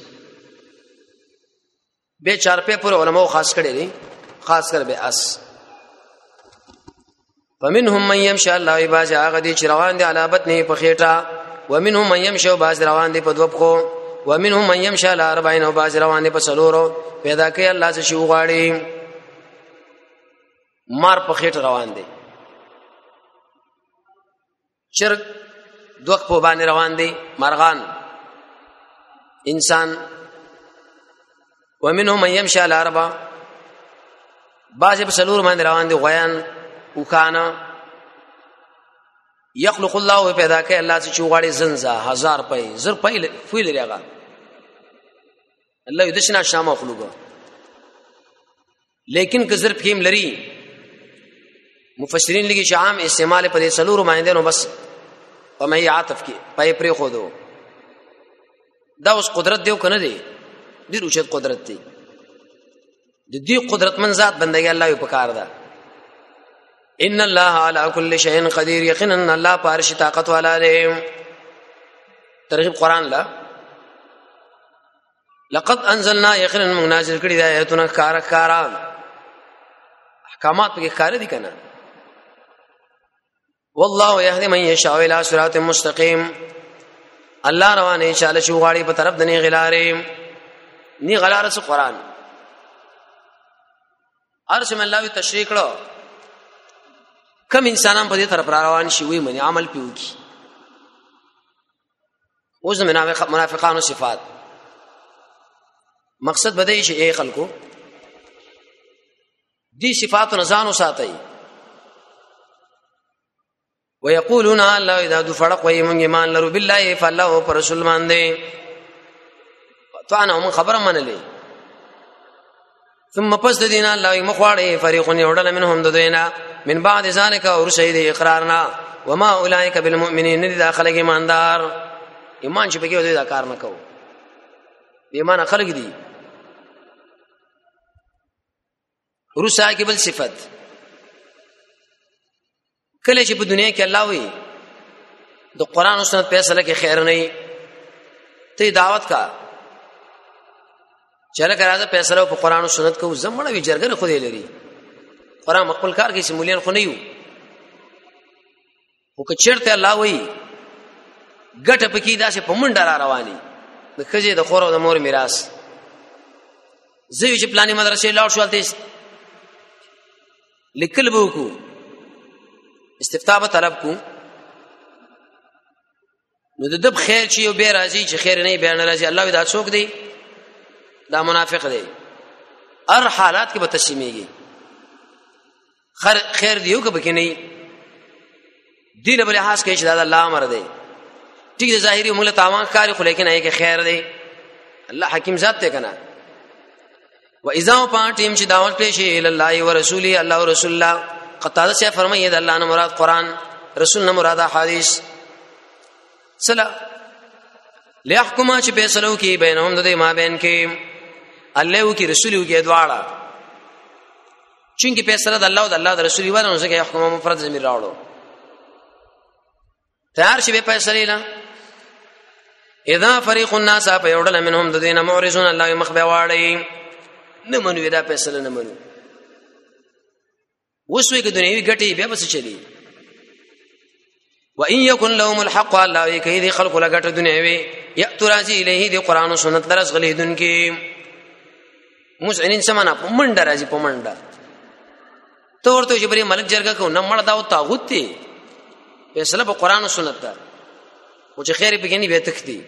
به چار په پر علماء خاص کړي دي خاص کر به اس فمنهم من يمشي الله عباس هغه دي چې روان دي علابت نه په خېټه ومنهم من يمشي باز روان دي په دوبخو ومنهم من يمشي على اربعين وباز روان دي په څلورو پیدا کوي الله څخه شو غاړي مار په خېټه روان دي چرګ دوخ په باندې روان دي مرغان انسان ومنهم من يمشي على اربع باز په څلور باندې روان دي غیان وکانا یخلق الله پیدا کوي الله چې چوغاړي زنزا هزار پي زر پي فویل لريغه الله یدشنا شامه خلوګه لیکن که زر پکیم لري مفسرین لګي چې عام استعمال په دې سلور باندې نو بس په مې عاطف کې پي پرې خو دو دا اوس قدرت دیو کنه دی ډیر اوچت قدرت دی د دې قدرت من ذات بندګي الله یو پکار ده ان الله على كل شيء قدير يقينا الله پارش طاقت والا دی ترغیب قران لا لقد انزلنا يقينا منازل کړي د آیاتونه کار کاران احکامات په کار دي کنه والله يهدي من يشاء الى صراط مستقيم الله روانه چاله شو غاړي په طرف د نه غلارې ني غلار سره قران ارشم الله تشریح کړو کم انسانان په دې طرف را روان شي وي منی عمل پیوږي اوس منافقانو صفات مقصد بده شي اي خلکو دي صفات نزانو ساتي ويقولون الله اذا دفرق ويمن ایمان لرو بالله فالله پر رسول باندې فانا هم خبر منلې ثم پس د دین الله مخواړي فريقون يودل منهم ددینا من بعد ذلك ورشید اقرارنا وما اولئك بالمؤمنين داخله ایماندار ایمان چې بګي دا کار نه کو ایمان خلق دي. روسا کې بل صفت کله چې په دنیا کې الله وي د قران او سنت فیصله کې خیر نه ته دعوت کا چله راځه فیصله په قران او سنت کو زمړه وی جرګه خو دې لري قران مقبل کار کې سیمولیان خو نه یو او که چیرته الله وي ګټه پکې داسې په منډه را رواني د خځې د خور او د مور میراث زوی چې پلاني مدرسې لاړ شو الته لیکل بو کو استفتاء طلب کو نو د دب خیر چې یو به راځي چې خیر نه بیان راځي الله دا څوک دی دا منافق دی هر حالات کې به تسلیميږي خیر دیو که بکې نه دی له بل حاس کې چې دا الله امر دی ټیک ظاهري موږ له تاوان کاری خو لیکن هي کې خیر دی الله حکیم ذات ته کنا و اذا پاتیم چې دعوت کړي شي ال الله او رسولي الله او رسول الله قطاده سے فرمایي دا الله نه مراد قران رسول نه مراد حدیث صلا ليحكم چې فیصلو کې بینهم د ما بین کې الله او کې رسول او کې دواړه چونکی فیصله د الله او د الله د رسول ونه ځکه يحكم مفرد ضمیر راوړو تیار شي به فیصله نه اذا فريق الناس فيودل منهم الذين معرضون الله مخبي واړي نه منو دا فیصله نه منو وسوي کې دنیوي ګټي بیا بس چلی وان يكن لهم الحق الله يكيد خلق لغټ دنیوي ياترازي اليه دي قران او سنت درس غلیدن کې مسعنين سمانا پمنډ راځي پمنډ تو ورته جبري ملک جرګه کو نه مړ دا او طاغوت دي فیصله په قران او سنت ده او چې خیر بګنی به تختی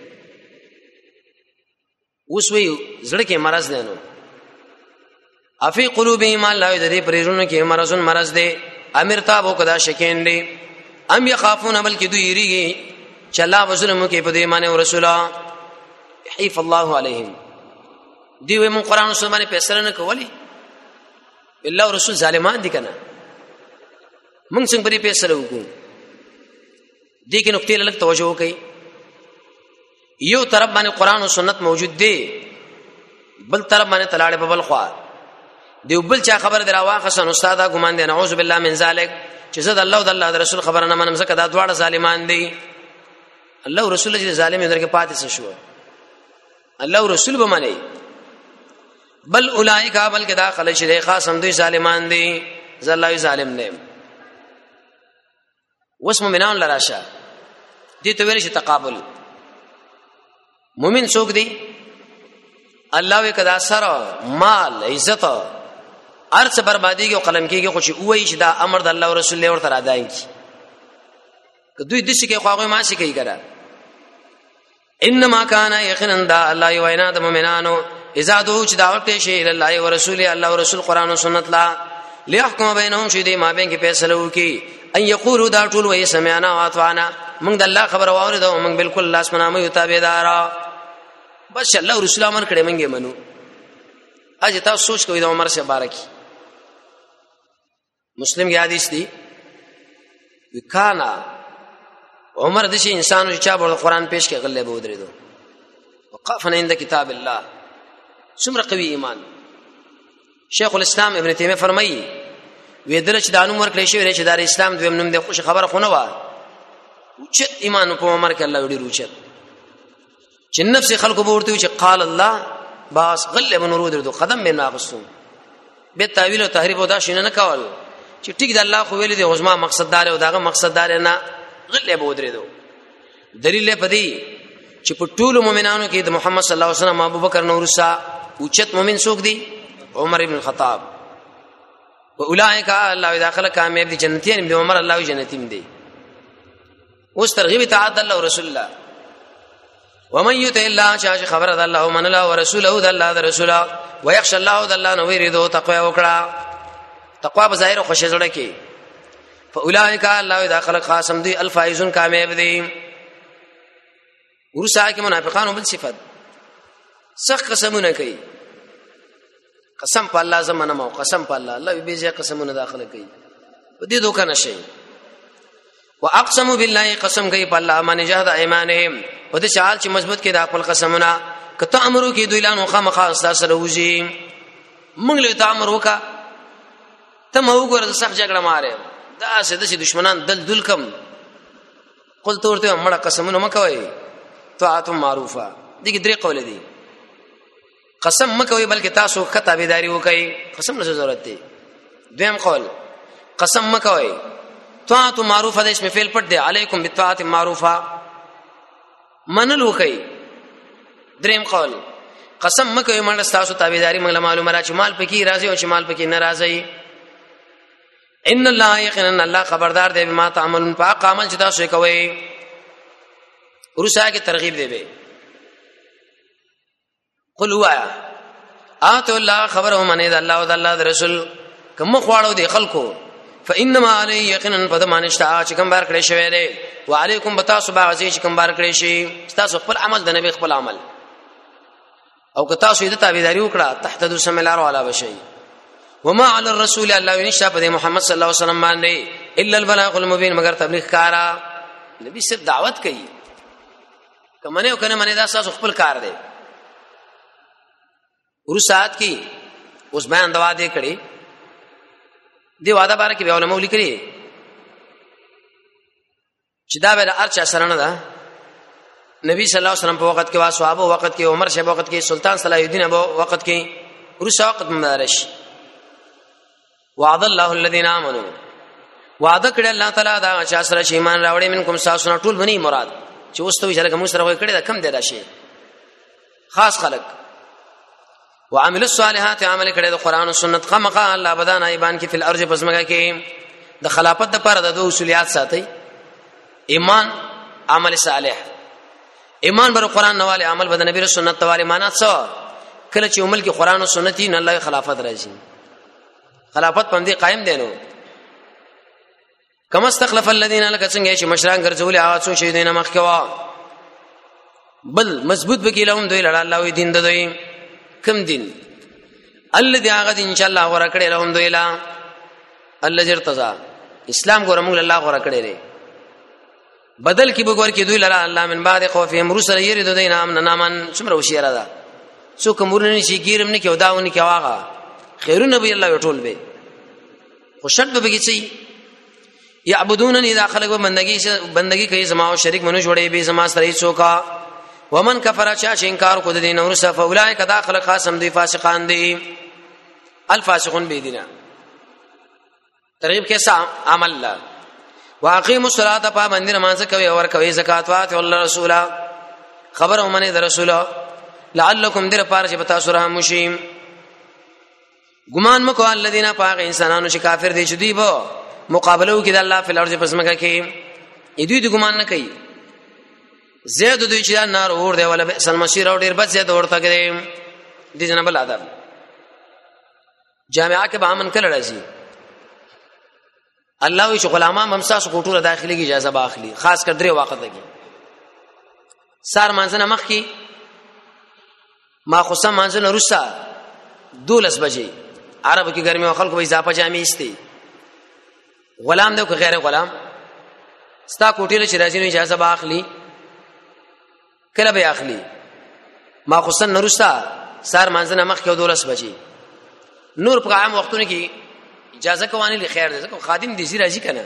اوس وی زړه کې مرز ده نو افي قلوبهم الله دې پرېژونو کې مرزون مرز ده امر تابو کدا شکین دي ام يخافون بلکې دوی ریږي چې الله وسلم کې په دې معنی او رسولا يحيف الله عليهم دی وې مون قران او سنت باندې فیصله نه کولی الله او رسول ظالمان دي کنه مونږ څنګه پرې فیصله وکړو دې کې نقطې لږ توجه وکړئ یو طرف باندې قران او سنت موجود دي بل طرف باندې تلاړه په بل خوا دی بل چا خبر درا واخصن استاد ګمان دي نعوذ بالله من ذلک چې زاد الله او الله رسول خبر نه منم زکه دا دواړه ظالمان دي الله او رسول چې ظالم درکه پاتې شو الله او رسول به معنی بل اولئک بل کې داخله شي خاصم دوی ظالمان دي زله ظالم نه واسم مؤمنان لراشه دي ته ویل شي تقابل مؤمن څوک دی الله وی کدا سره مال عزت ارڅ بربادیږي او قلم کېږي خو چې وایي چې دا امر د الله او رسول له ورته راځي که دوی د شي کې خواغه ما شي کوي ګره انما کان یقینا دا الله یو اینا د مؤمنانو اذا دعوا چې دعوت شي الله او رسول الله او رسول قران او سنت لا ليحكم بينهم شي دې ما بین کې فیصله وکي ان یقولوا دا ټول وې سمعنا واطعنا موږ د الله خبر واوریدو موږ بالکل الله سبحانه مې تابعدار بس الله رسول امر کړي موږ منو اج تاسو سوچ کوئ د عمر سے بارکی مسلم کې حدیث دی وکانا عمر د شي انسانو چې په قرآن پیش کې غلې به ودرېدو وقفنا عند کتاب الله څومره قوي ایمان شیخ الاسلام ابن تیمیه فرمایي ویدل چې د انو ورکړې شوی چې د اسلام دویم نوم د خوش خبره خونه و چې ایمان په عمر کې الله وړي روچت چې نفس خلق به ورته چې قال الله باس غلې به نور ودرېدو قدم به ناقصو به تعویل او تحریف او دا شینه نه کول چې ټیک د الله خو ویل دي غزما مقصد دار او داغه مقصد دار نه غلې به ودرېدو دلیل په دې چې په ټولو مؤمنانو کې د محمد صلی الله علیه وسلم ابو بکر نورسا اوچت مؤمن څوک دی عمر ابن الخطاب واولئک الله داخله کامیاب دي جنتیان دي عمر الله جنتیم دي اوس ترغیب اطاعت الله او رسول الله ومن يطع الله شاش خبر الله ومن الله ورسوله ده الله ده رسوله ويخشى الله ده الله نو يريدو تقوى وکړه تقوى بظاهر خوشی زړه کې فاولئک الله داخله خاصم دي الفائزون کامیاب دي ورسا کې منافقانو بل صفات سخت قسمونه کوي قسم په الله زمانه مو قسم په الله الله به ځای قسمونه داخله کوي په دې دوکه نشي واقسم بالله قسم کوي په الله باندې جهاد ایمانهم په دې شال چې مضبوط کې د خپل قسمونه کته امرو کې دوی لانو خامخا استاد سره وځي موږ له تامر وکا ته مو ګور سخت جګړه ماره دا سده سي دشمنان دل دل کم قلت ورته مړه قسمونه مکوي طاعت معروفه دغه درې قول دي قسم مکوي بلکې تاسو خطابداري وکي قسم نه ضرورت دی دویم قول قسم مکوي طاعت معروفه د اسم فعل پټ دی علیکم بالطاعت معروفه منل وکي دریم قول قسم مکوي مړه تاسو تابعداري موږ معلومه را چې مال پکې راځي او چې مال پکې نه راځي ان الله یقینا الله خبردار دی بما تعملون پاک عمل چې تاسو کوي ورسا کې ترغیب دی به قل وایا اتو الله خبره من اذا الله او الله رسول کوم خواړو دی خلکو فانما علی یقینا فدمانشتا چې کوم بار کړی شوی دی وعلیکم بتاسو باغ چې کوم بار کړی شي تاسو خپل عمل د نبی خپل عمل او که تاسو دې تابعداري وکړه تحت د سملار والا بشي وما على الرسول الله ونشا په محمد صلی الله علیه وسلم باندې الا البلاغ المبین مگر تبلیغ کارا نبی صرف دعوت کوي کمنه او کنه منه دا تاسو خپل کار دی ورسات کی اوس بیان دوا دې کړي دی واده بار کې به علماء لیکلي چې دا به ارچا سره نه ده نبی صلی الله علیه وسلم په وخت کې وا صحابه وخت کې عمر شه وخت کې سلطان صلاح الدین ابو وخت کې ورسا وخت مدارش وعد الله الذين امنوا وعده کړه الله تعالی دا چې سره شي ایمان راوړي منکم ساسونه ټول بني مراد چې وستوي چې کوم سره وای کړي دا کم دی راشي خاص خلق وعمل الصالحات عمل کړي د قران او سنت خامخا الله بدان ایمان کې فل ارض پسمګه کې د خلافت د پر د دوه اصوليات ساتي ایمان عمل صالح ایمان بر قران نواله عمل بد نبی رسول سنت والے معنا څه کله چې عمل کې قران او سنت نه الله خلافت راځي خلافت باندې قائم دي نو کما استخلف الذين لك څنګه چې مشران ګرځولي هغه څو شي دینه مخکوا بل مضبوط وکیلهم دوی لړ الله وي دین دوی کم دین الذي هغه ان شاء الله ور کړی لهم دوی لا الذي ارتضى اسلام ګورم الله ور کړی لري بدل کی بګور کی دوی لړ الله من بعد خوفهم رسل يريد دین امن نامن څومره وشيره ده څوک مورنه شي ګیرم نه کېو داونه کې واغه خیر نبی الله ټول به خوشت به بگیچی یعبدوننی اذا خلق بندگی بندگی کوي زما او شریک منو جوړي به زما سره څوکا ومن کفر چا چې انکار کو دین او رسف اولئک داخل قاسم دی فاسقان دی الفاسقون بيدنا ترغیب کیسا عمل لا واقیموا الصلاه پابند نماز کوي اور کوي زکات وات الله رسول خبر ومنه در رسول لعلکم در پار چې پتا سره مشیم ګمان مکو الذين پاک انسانانو چې کافر دي چې دی وو مقابله کوي د الله په لارځ پسمګه کې دوی د ګمان نه کوي زید دوی چې نار اور دی ولا بئس المصير او ډیر بد زید ورته کوي دي جناب الادب جامعہ کې به امن کله راځي الله وی چې غلامان ممساس کوټوره داخلي کی اجازه باخلي خاص کر درې وخت کې سار مانځنه مخ کې ما خصه مانځنه روسا دولس بجې عرب کې ګرمي او خلکو به اضافه جامې استي غلام دی که غیر غلام ستا کوټیله چې راځي نو اجازه باخلي کله به اخلي ما خصن نورستا سار مانځنه مخ کې دولس بجې نور په عام وختونو کې اجازه کوانی لخير ده ځکه خادم دي زی راځي کنه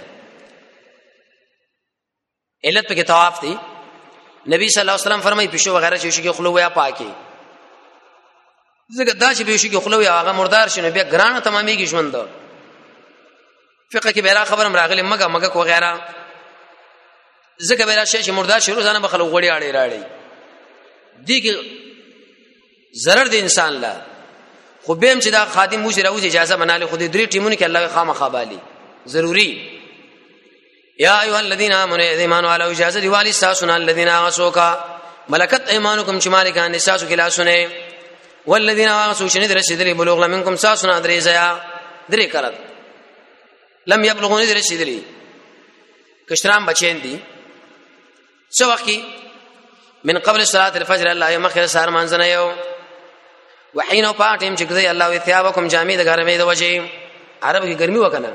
علت په کې طواف دي نبی صلی الله علیه وسلم فرمایي پښو وغیرہ چې شي کې خلو یا پاکي زګه دا چې به شي کې خلو یا هغه مردار شنو بیا ګرانه تمامي کې ژوند فقہ کې بیره خبرم راغلی مګه مګه کو وغیرہ زګه بیره شي چې مردار شي روزانه بخلو غړي اړې راړي دي کې zarar دي انسان لا خو بهم چې دا خادم مو سره اوس اجازه بناله خو دې درې ټیمونه کې الله خامخا بالي ضروری یا ایها الذین آمنوا ایمانوا علی اجازه دی والی ساسن الذین غسوکا ملکت ایمانکم چې مالکان نساسو کې لا سنه والذین غسو شنه درشدلی بلوغ منکم ساسن درې زیا درې کړه لم یبلغون درشدلی کشرام بچین دي څو وخت من قبل صلاه الفجر الله یمخر سار مانځنه یو وحين پاتم چې کړي الله وی ثيابکم جامې د ګرمې د وجه عرب کې ګرمي وکنه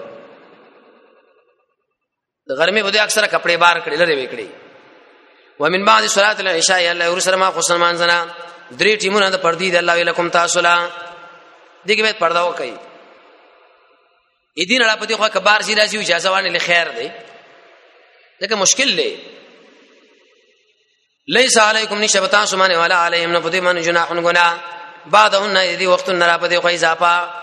د ګرمې بده اکثره کپڑے بار کړي لري وکړي ومن بعد صلاه العشاء الله ورسره ما خصن مانځنه درې ټیمونه د پردي د الله لکم تاسو لا دغه به پردا وکي اېدین اړه پدې خو کبار سي راځي اجازه وانه لخير دی لکه مشکل دی ليس عليكم نشبتا سمانه ولا عليهم نفذ من جناح غنا بعدهن يدي وقت نرا پدې خو اضافه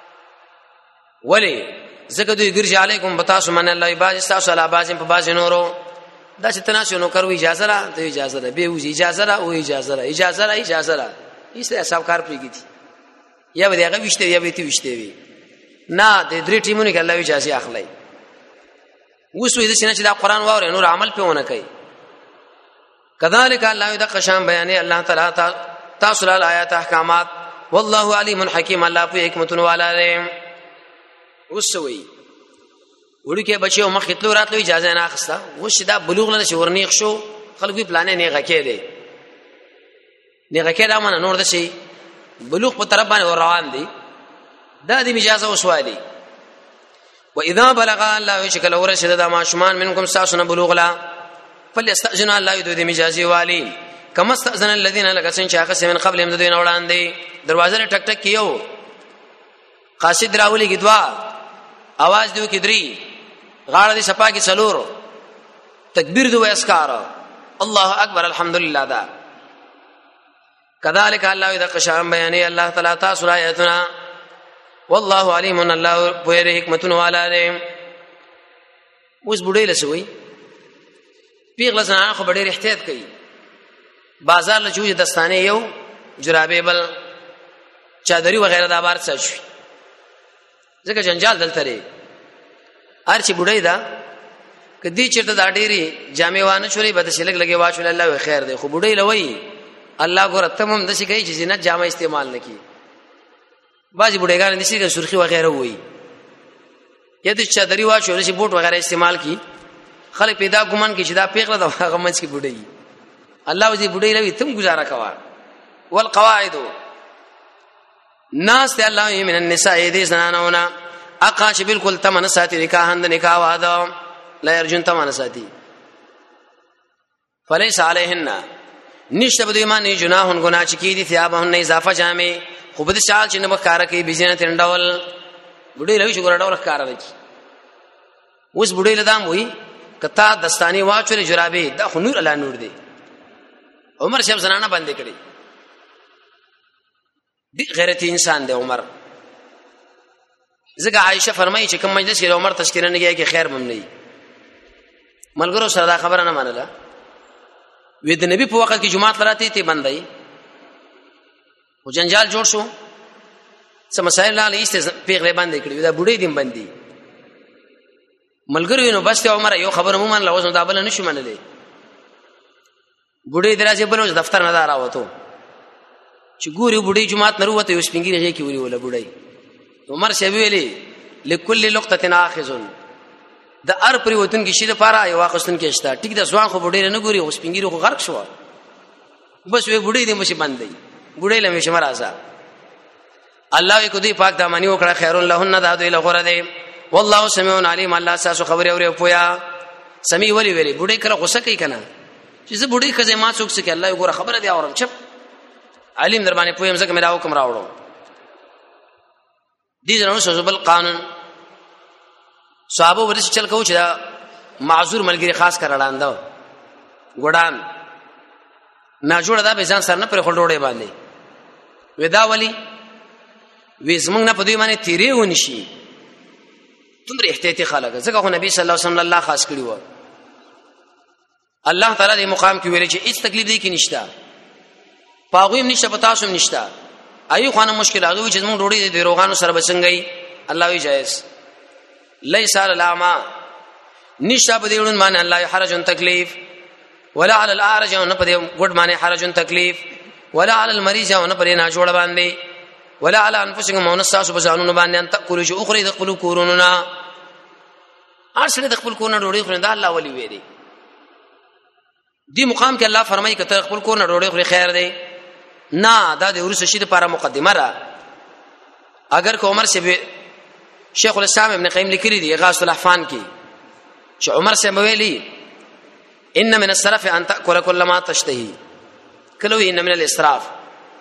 ولی زکه دوی ګرځي علیکم بتا سمانه الله باز تاسو علا باز په باز نورو دا چې تناسو نو کرو اجازه را ته اجازه ده به وځي اجازه را او اجازه را اجازه را اجازه را ایسه حساب کار پریږي یا به هغه وشته یا به تی وشته وي نه د درې ټیمونو کې الله اجازه اخلي وسو دې چې دا قران واوري نور عمل په ونه کوي کذالک الله د قشام بیان الله تعالی تاسو له آیات احکامات والله علیم حکیم الله په حکمتونو والا دی وسوي ورکه بچو مخ خطلو راتلو اجازه نه اخستا وش دا بلوغ نه شورنیخ شو خلک په پلان نه غکې دی نه غکې دا من نور د شي بلوغ په طرف باندې روان دي دا دې اجازه وسوالي واذا بلغ الله شکل ورشد دا ماشومان منکم ساسن بلوغ لا فليستاذن الله يدو دې اجازه والی کما استاذن الذين لغسن شاخص من قبل هم دوی وړاندې دروازه ټک ټک کیو قاصد راولي کی دعا आवाज دیو کی دری غاړه دې صفا کی سلور تکبیر دو اسکار الله اکبر الحمدلله دا كذلك الله اذا قشام بیان الله تعالی تاسو آیاتنا والله علیم الله په حکمتونو والا دی اوس بډې لسوي پیغله زنانه خو ډېر احتیاط کوي بازار له جوړ دستانه یو جرابې بل چادري وغیرہ دا بار څه شي ځکه جنجال دلته لري ارچې بډې دا کدي چیرته دا ډېری جامې وانه چوري بد شلګ لګي واچول الله خیر دی خو بډې لوي الله ګور تمم د شي کوي چې زینت جامه استعمال نکي باجی بډېګان دي چې سرخي وغیرہ وي یدي چادري واچول شي بوټ وغیرہ استعمال کی خلک پیدا ګمان کی چې دا پیغله دا هغه منځ کې بډې الله دې بډې لوي تم گزاره کوا والقواعد ناس ته الله من النساء دې زنانونه اقاش بالکل تمن ساتي نکاح هند نکاح واده لا يرجون تمن ساتي فليس عليهن نشته بده ایمان جناح گناہ چکی دي ثيابهن اضافه جامې خو بده شال چې نه کار کوي بزینت انډول بډې لوي شګور ډول کار کوي اوس بډې لدام وي کتا دستانی واچول جرابې دا نور الله نور دی عمر شپ زنانه باندې کړی دی غیرتی انسان دی عمر زګه عائشه فرمایي چې کوم مجلس کې عمر تشکیل نه کیږي خیر مم نه ملګرو سره دا خبره نه منله وې د نبی په وخت کې جمعه لراته ته بندای او جنجال جوړ شو سم مسائل لاله ایسته پیغله باندې کړی دا بډې دیم باندې ملګری نو بس ته عمر یو خبر مو من لوځم دا بل نه شو منلې بډې درازه بلوځ دفتر نه دا راوته چې ګوري بډې جمعات نه وروته یو سپینګری کې وری ولا بډې عمر شبي ویلي لكل لقطه اخذ د ار پر وطن کې شي د پاره یو واقعستون کې شته ټیک د ځوان خو بډې نه ګوري او سپینګری خو غرق شو بس وی بډې دې مشي باندې بډې لمه شي مرزا الله کو دې پاک دامنی وکړه خیر لهن دا دوی له غره دی والله سميع عليم الله تاسو خبر اوري پویا سميع ولي ویلي بډې کړه غوسه کوي کنه چې زه بډې خزه ما څوک سکه الله ګوره خبره دی اورم چپ علیم در باندې پویم زکه میرا حکم راوړو دي جنو سوزبل قانون صحابه ورس چل کو چې معذور ملګری خاص کړهلاند ګډان نه جوړه دا به ځان سره نه پر خړډوړې باندې ودا ولي وې زمنګ نه پدوی باندې تیرې ونشي تمره احتیاطي خلک ځکه خو نبی صلی الله علیه وسلم الله خاص کړی و الله تعالی دې مقام کې ویل چې هیڅ تکلیف دی کې نشتا پاغویم نشته پتاسم نشتا ایو خانه مشکل هغه چې موږ ډوړي دې روغانو سره بچنګي الله وی جائز ليس على الاعمى نشتا په دې ورن باندې الله حرج تکلیف ولا على الاعرج نه په دې ګډ باندې حرج تکلیف ولا على المريض نه په دې نه جوړ باندې ولا على انفسكم ونساس بزانون باندې ان تاكلوا جو اخرى دخلوا كوروننا اصل دخل کورونه ډوړي خو نه الله ولي ویلي دی مقام کې الله فرمایي کته خپل کورونه ډوړي خو خیر دی نه دا د ورس شي لپاره مقدمه را اگر کو عمر سے شیخ الاسلام ابن قیم لیکلی دی غاث الاحفان کې چې عمر سے ویلي ان من السرف ان تاكل كل ما تشتهي کلو ان من الاسراف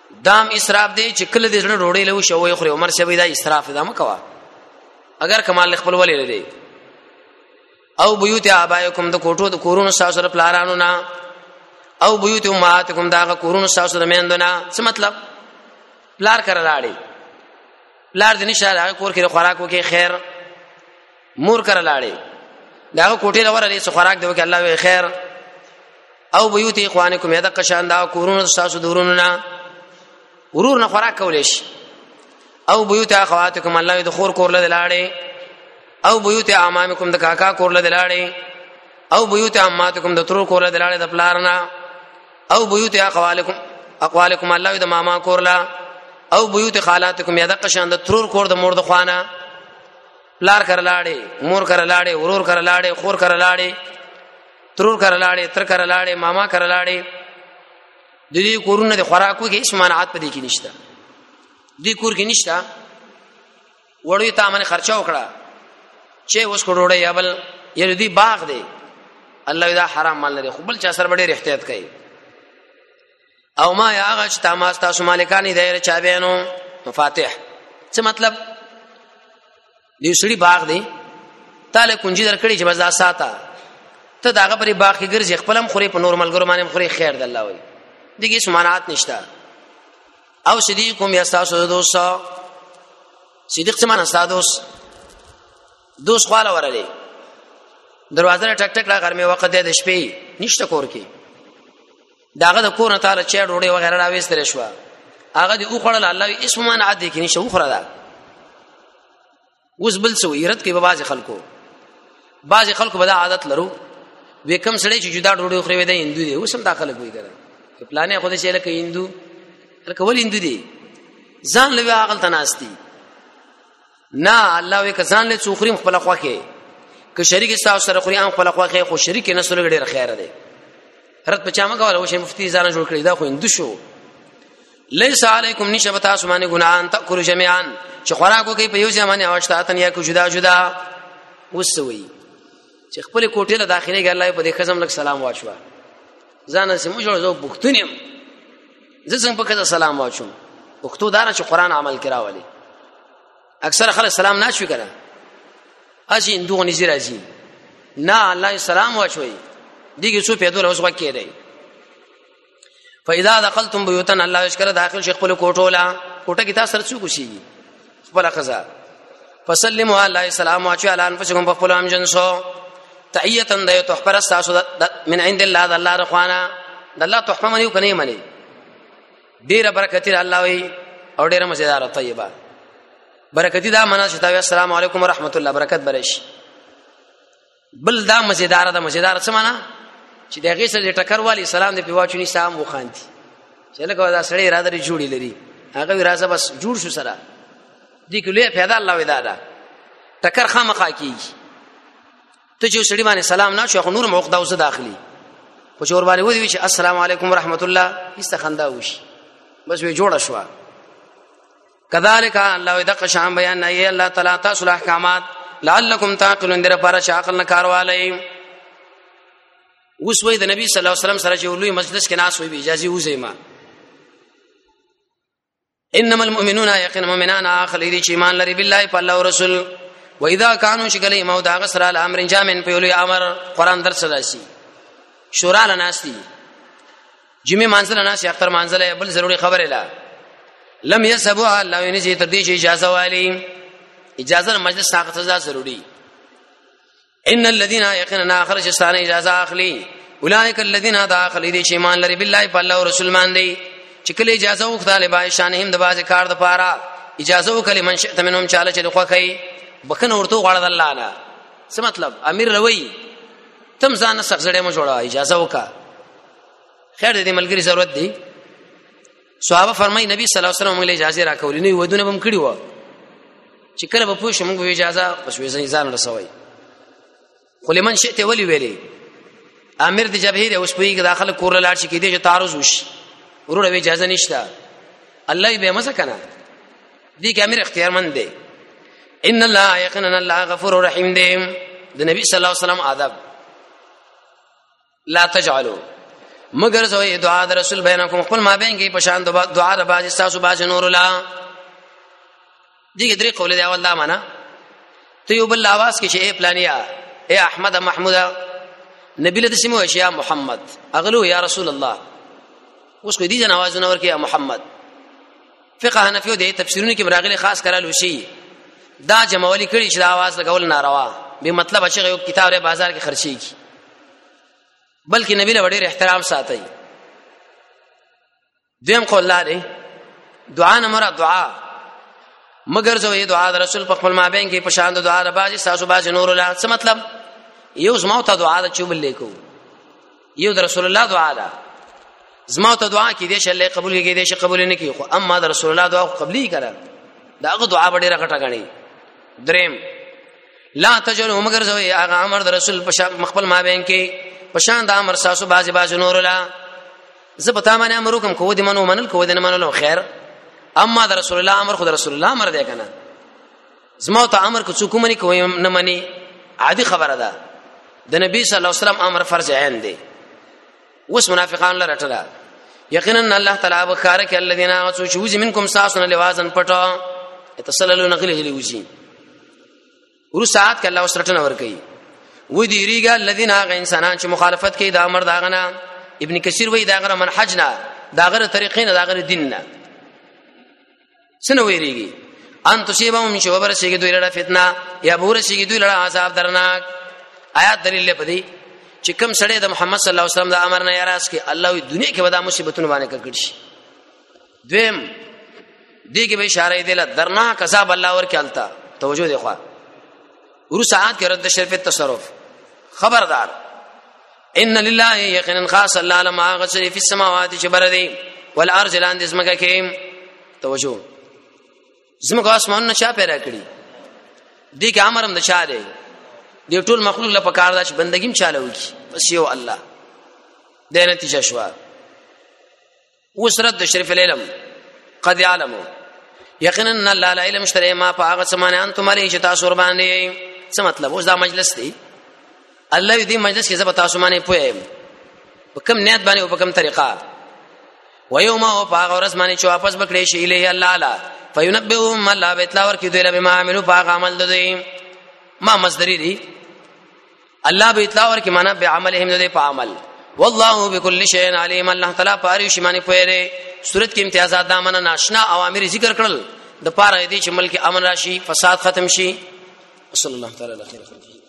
دام اسراف دی چې کله دې زړه ډوډۍ له شوې خوري عمر شوی دا اسراف ده مکوا اگر کمال خپل ولې لري او بیوت ابایکم د کوټو د کورونو تاسو سره پلارانو نه او بیوت امهاتکم دا کورونو تاسو سره میندونه څه مطلب پلار کړه لاړې پلار دې نشه هغه کور کې خوراک وکي خیر مور کړه لاړې دا کوټې لور لري څه خوراک دی وکي الله وی خیر او بیوت اخوانکم یدا قشان دا کورونو تاسو دورونو نه ورور نه خوراک کولې شي او بیوت اخواتکم الله د خور کور له لاړې او بیوت اعمامکم د کاکا کور له لاړې او بیوت عماتکم د ترور کور له لاړې د پلارنا او بیوت اخوالکم اقوالکم الله د ماما کور له او بیوت خالاتکم یدا قشان د ترور کور د مور د خوانه پلار کر لاړې مور کر لاړې ورور کر لاړې خور کر لاړې ترور کر لاړې تر کر لاړې ماما کر لاړې د دې کورونه د خوراکو کې هیڅ مانعات پدې کې نشته دې کور کې نشته وړوي ته باندې خرچه وکړه چې اوس کوړوړې یا بل یره دې باغ دی الله دا حرام مال لري خو بل چا سره ډېر احتیاط کوي او ما یا هغه چې تاسو تاسو مالکانی دایره چابهانو مفاتيح څه مطلب دې سړي باغ دی تاله کنجي درکړي چې بس ساته ته داغه پرې باغ کې ګرځي خپلم خوري په نورمال ګرو باندې خوري خیر د الله وي دغه سمانات نشته او صدیقکم یستاسو دوست صدیق څه معنی استادوس دوست خواله ورلې دروازه ټک ټک را غرمه وخت د شپې نشته کور کې داغه د کور نه تعالی چا ډوډۍ وغیرہ راويستل شو هغه دی او خړل الله اسم معنی دي کې نشه خړه ده اوس بل څه ویرت کې به باز خلکو باز خلکو به عادت لرو وکم سړی چې جدا ډوډۍ خوري وي د هندو دی اوس هم داخله کوي ګره پلانې خو دې چې لکه هندو لکه ول هندو دی ځان له عقل تناستي نه الله وی کسان له څوخریم خپل خوا کې که شریک تاسو سره خوري هم خپل خوا کې خو شریک نه سره ډېر خیر دی رات په چامه کول او شي مفتی ځان جوړ کړی دا خو هندو شو ليس علیکم نشبتا سمانه ګناهان تاکلوا جميعا چې خوراکو کې په یو ځمانه اوشتاتن یا کو جدا جدا وسوي چې خپل کوټې له داخلي ګر الله په دې خزم لک سلام واچوا ځان سم جوړ زو بوختونیم زه څنګه په کده سلام واچوم بوختو دار چې قران عمل کراولي اکثر خلک سلام نه شوي کړه اجي اندو نزي راځي نه الله سلام واچوي دیږي څو په دوله اوس وکړي دی فاذا دخلتم بيوتن الله اشکر داخل شیخ خپل کوټولا کوټه کې تاسو سره څو کوشي خپل قضا فسلموا الله السلام واچو على انفسكم بخپل ام جنسو تحیتن د تحفر استاسو من عند الله د الله رخوانا د الله تحفه منیو کني منی ډیر برکت الله وي او ډیر مزیدار طیبه برکت دا معنا چې تاسو السلام علیکم ورحمت الله برکت برش بل دا مزیدار دا مزیدار څه معنا چې دغه سره ټکر والی سلام دې پیواچونی سلام وخاندي چې لکه دا سړی را درې جوړی لري هغه راځه بس جوړ شو سره دې کله پیدا الله ودا دا ټکر خامخا کیږي ته چې سړی باندې سلام نه شو خو نور موقدا اوسه داخلي خو چې ور باندې ودی چې السلام علیکم ورحمت الله استخندا وشي بس وی جوړه شو کذالک الله دغه شان بیان نه الله تعالی تاسو احکامات لعلکم تعقلون در پر عقل نه کاروالای اوس وې د نبی صلی الله علیه وسلم سره چې ولوی مجلس کې ناس وې به اجازه وځي ما انما المؤمنون يقين مؤمنان اخلي دي ایمان لري بالله په الله او رسول و اذا كانوا شغلي مو دا غسر الامر جامن په ولوی امر قران درس راشي شورا لناسي جمعه منزل ناس اختر منزل بل ضروري خبره لا لم يسبوا الله ينجي تر دې اجازه والي اجازه مجلس طاقت ضروري ان الذين يقيننا خرج استان اجازه اخلي اولئك الذين داخل دي ایمان لري بالله په الله او رسول باندې چې کله اجازه وکړه به شانهم د باز کار د پاره اجازه وکړي من شئت منهم چاله چې خو کوي بکنه ورته غړد الله نه څه مطلب امیر روي تم ځان سخزړې مو جوړه اجازه وکړه خیر دې ملګری ضرورت دی صحابه فرمای نبی صلی الله علیه وسلم له اجازه راکولې نه ودونه بم کړی و چې کله به پوښ موږ اجازه پس وې ځان رسوي خو لمن شئت ولي ویلي امیر د جبهه اوس په کې داخله کور لاړ شي کې دې تعرض وشي ورور به اجازه نشته الله به مزه کنه دې کې امیر اختیار مند دی ان الله یقینا الله غفور رحیم دی د نبی صلی الله علیه وسلم آداب لا تجعلوا مگر زوی دعا د رسول بینکم خپل ما بین کې پشان دعا د باج تاسو باج نور الله دغه درې قول دی اول دا معنا ته یو بل आवाज کې شی پلانیا اے احمد محمود نبی له سیمو اشیا محمد اغلو یا رسول الله اوس کو دي جن आवाज نور کې محمد فقه حنفیو د تفسیرونو کې براغلي خاص کړه شي دا جمعولي کړي چې دا आवाज لګول ناروا به مطلب چې یو کتاب ر بازار کې خرچي کی بلکې نبی له ډېر احترام ساتي دیم قول لاره دعا نه مراد دعا مگر زوی دعا د رسول په خپل مابین کې پشان د دعا د باج تاسو باج نور الله څه مطلب یو زما ته دعا د چوبل لیکو یو د رسول الله دعا ده زما ته دعا کې دې شله قبول کې دې ش قبول نه کی خو اما د رسول الله دعا قبلي کړه داغه دعا ډېر غټه غني دریم لا تجلو مگر زوی هغه امر د رسول په مخبل مابین کې پشان د امر تاسو باج باج نور الله زبتا باندې امر کوم کو دې منو منل کو دې نه منلو خیر اما د رسول الله امر خو د رسول الله امر دی کنه زما ته امر کو څوک منی کوی نه منی عادي خبره ده د نبی صلی الله علیه وسلم امر فرض عین دی وس منافقان لرټلا یقینا الله تعالی وکړه ک الذين غسوجوا منکم ساسن لوازن پټو تسللون غلی لوجی ور ساعت ک الله وسرټن ور کوي و دي ریګا الذين غ انسانان چې مخالفت کوي دا امر داغنا ابن کثیر وای داغه منحجنا داغه طریقین داغه دیننا سنو ویریږي ان تصيبهم شوبر شي دوی لړه فتنه یا بور شي دوی لړه عذاب درناک آیات دلیل پدې چې کوم سړی د محمد صلی الله علیه وسلم د امر نه یاراس کې الله وی دنیا کې ودا مصیبتونه باندې کړی شي دویم دې کې به اشاره دی له درناک عذاب الله ور کېلتا توجه دی خو ورو ساعت کې رد شرف التصرف خبردار ان لله یقینا خاص الله لما غسر فی السماوات جبردی والارض لاند اسمګه کې توجه زموږ اسمان نشه پیدا کړی دې کې امرم د چا دی دې ټول مخلوق له پکار دا چې بندګیم چاله وکي بس یو الله دې نتیجه شو وسرت د شریف العلم قد يعلموا یقینا الله لا علم اشتری ما پاغه سمانه انتم علی چې تاسو ور باندې څه مطلب اوس دا مجلس دی الله دې مجلس کې زب تاسو باندې پوهه په کوم نیت باندې او په کوم طریقه و یوم او پاغه ورځ باندې چې واپس بکړې شي الیه الله لا فینبئهم الله بیتلا ور کې دوی له ما عملو پاغه عمل دوی ما مصدری دی الله بیتلا ور کې معنا به عملهم دوی په عمل والله بكل شيء عليم الله تعالی پاره شي باندې پوهه صورت کې امتیازات دامن ناشنا اوامر ذکر کړل د پاره دې چې ملک امن راشي فساد ختم شي صلی الله تعالی علیه وسلم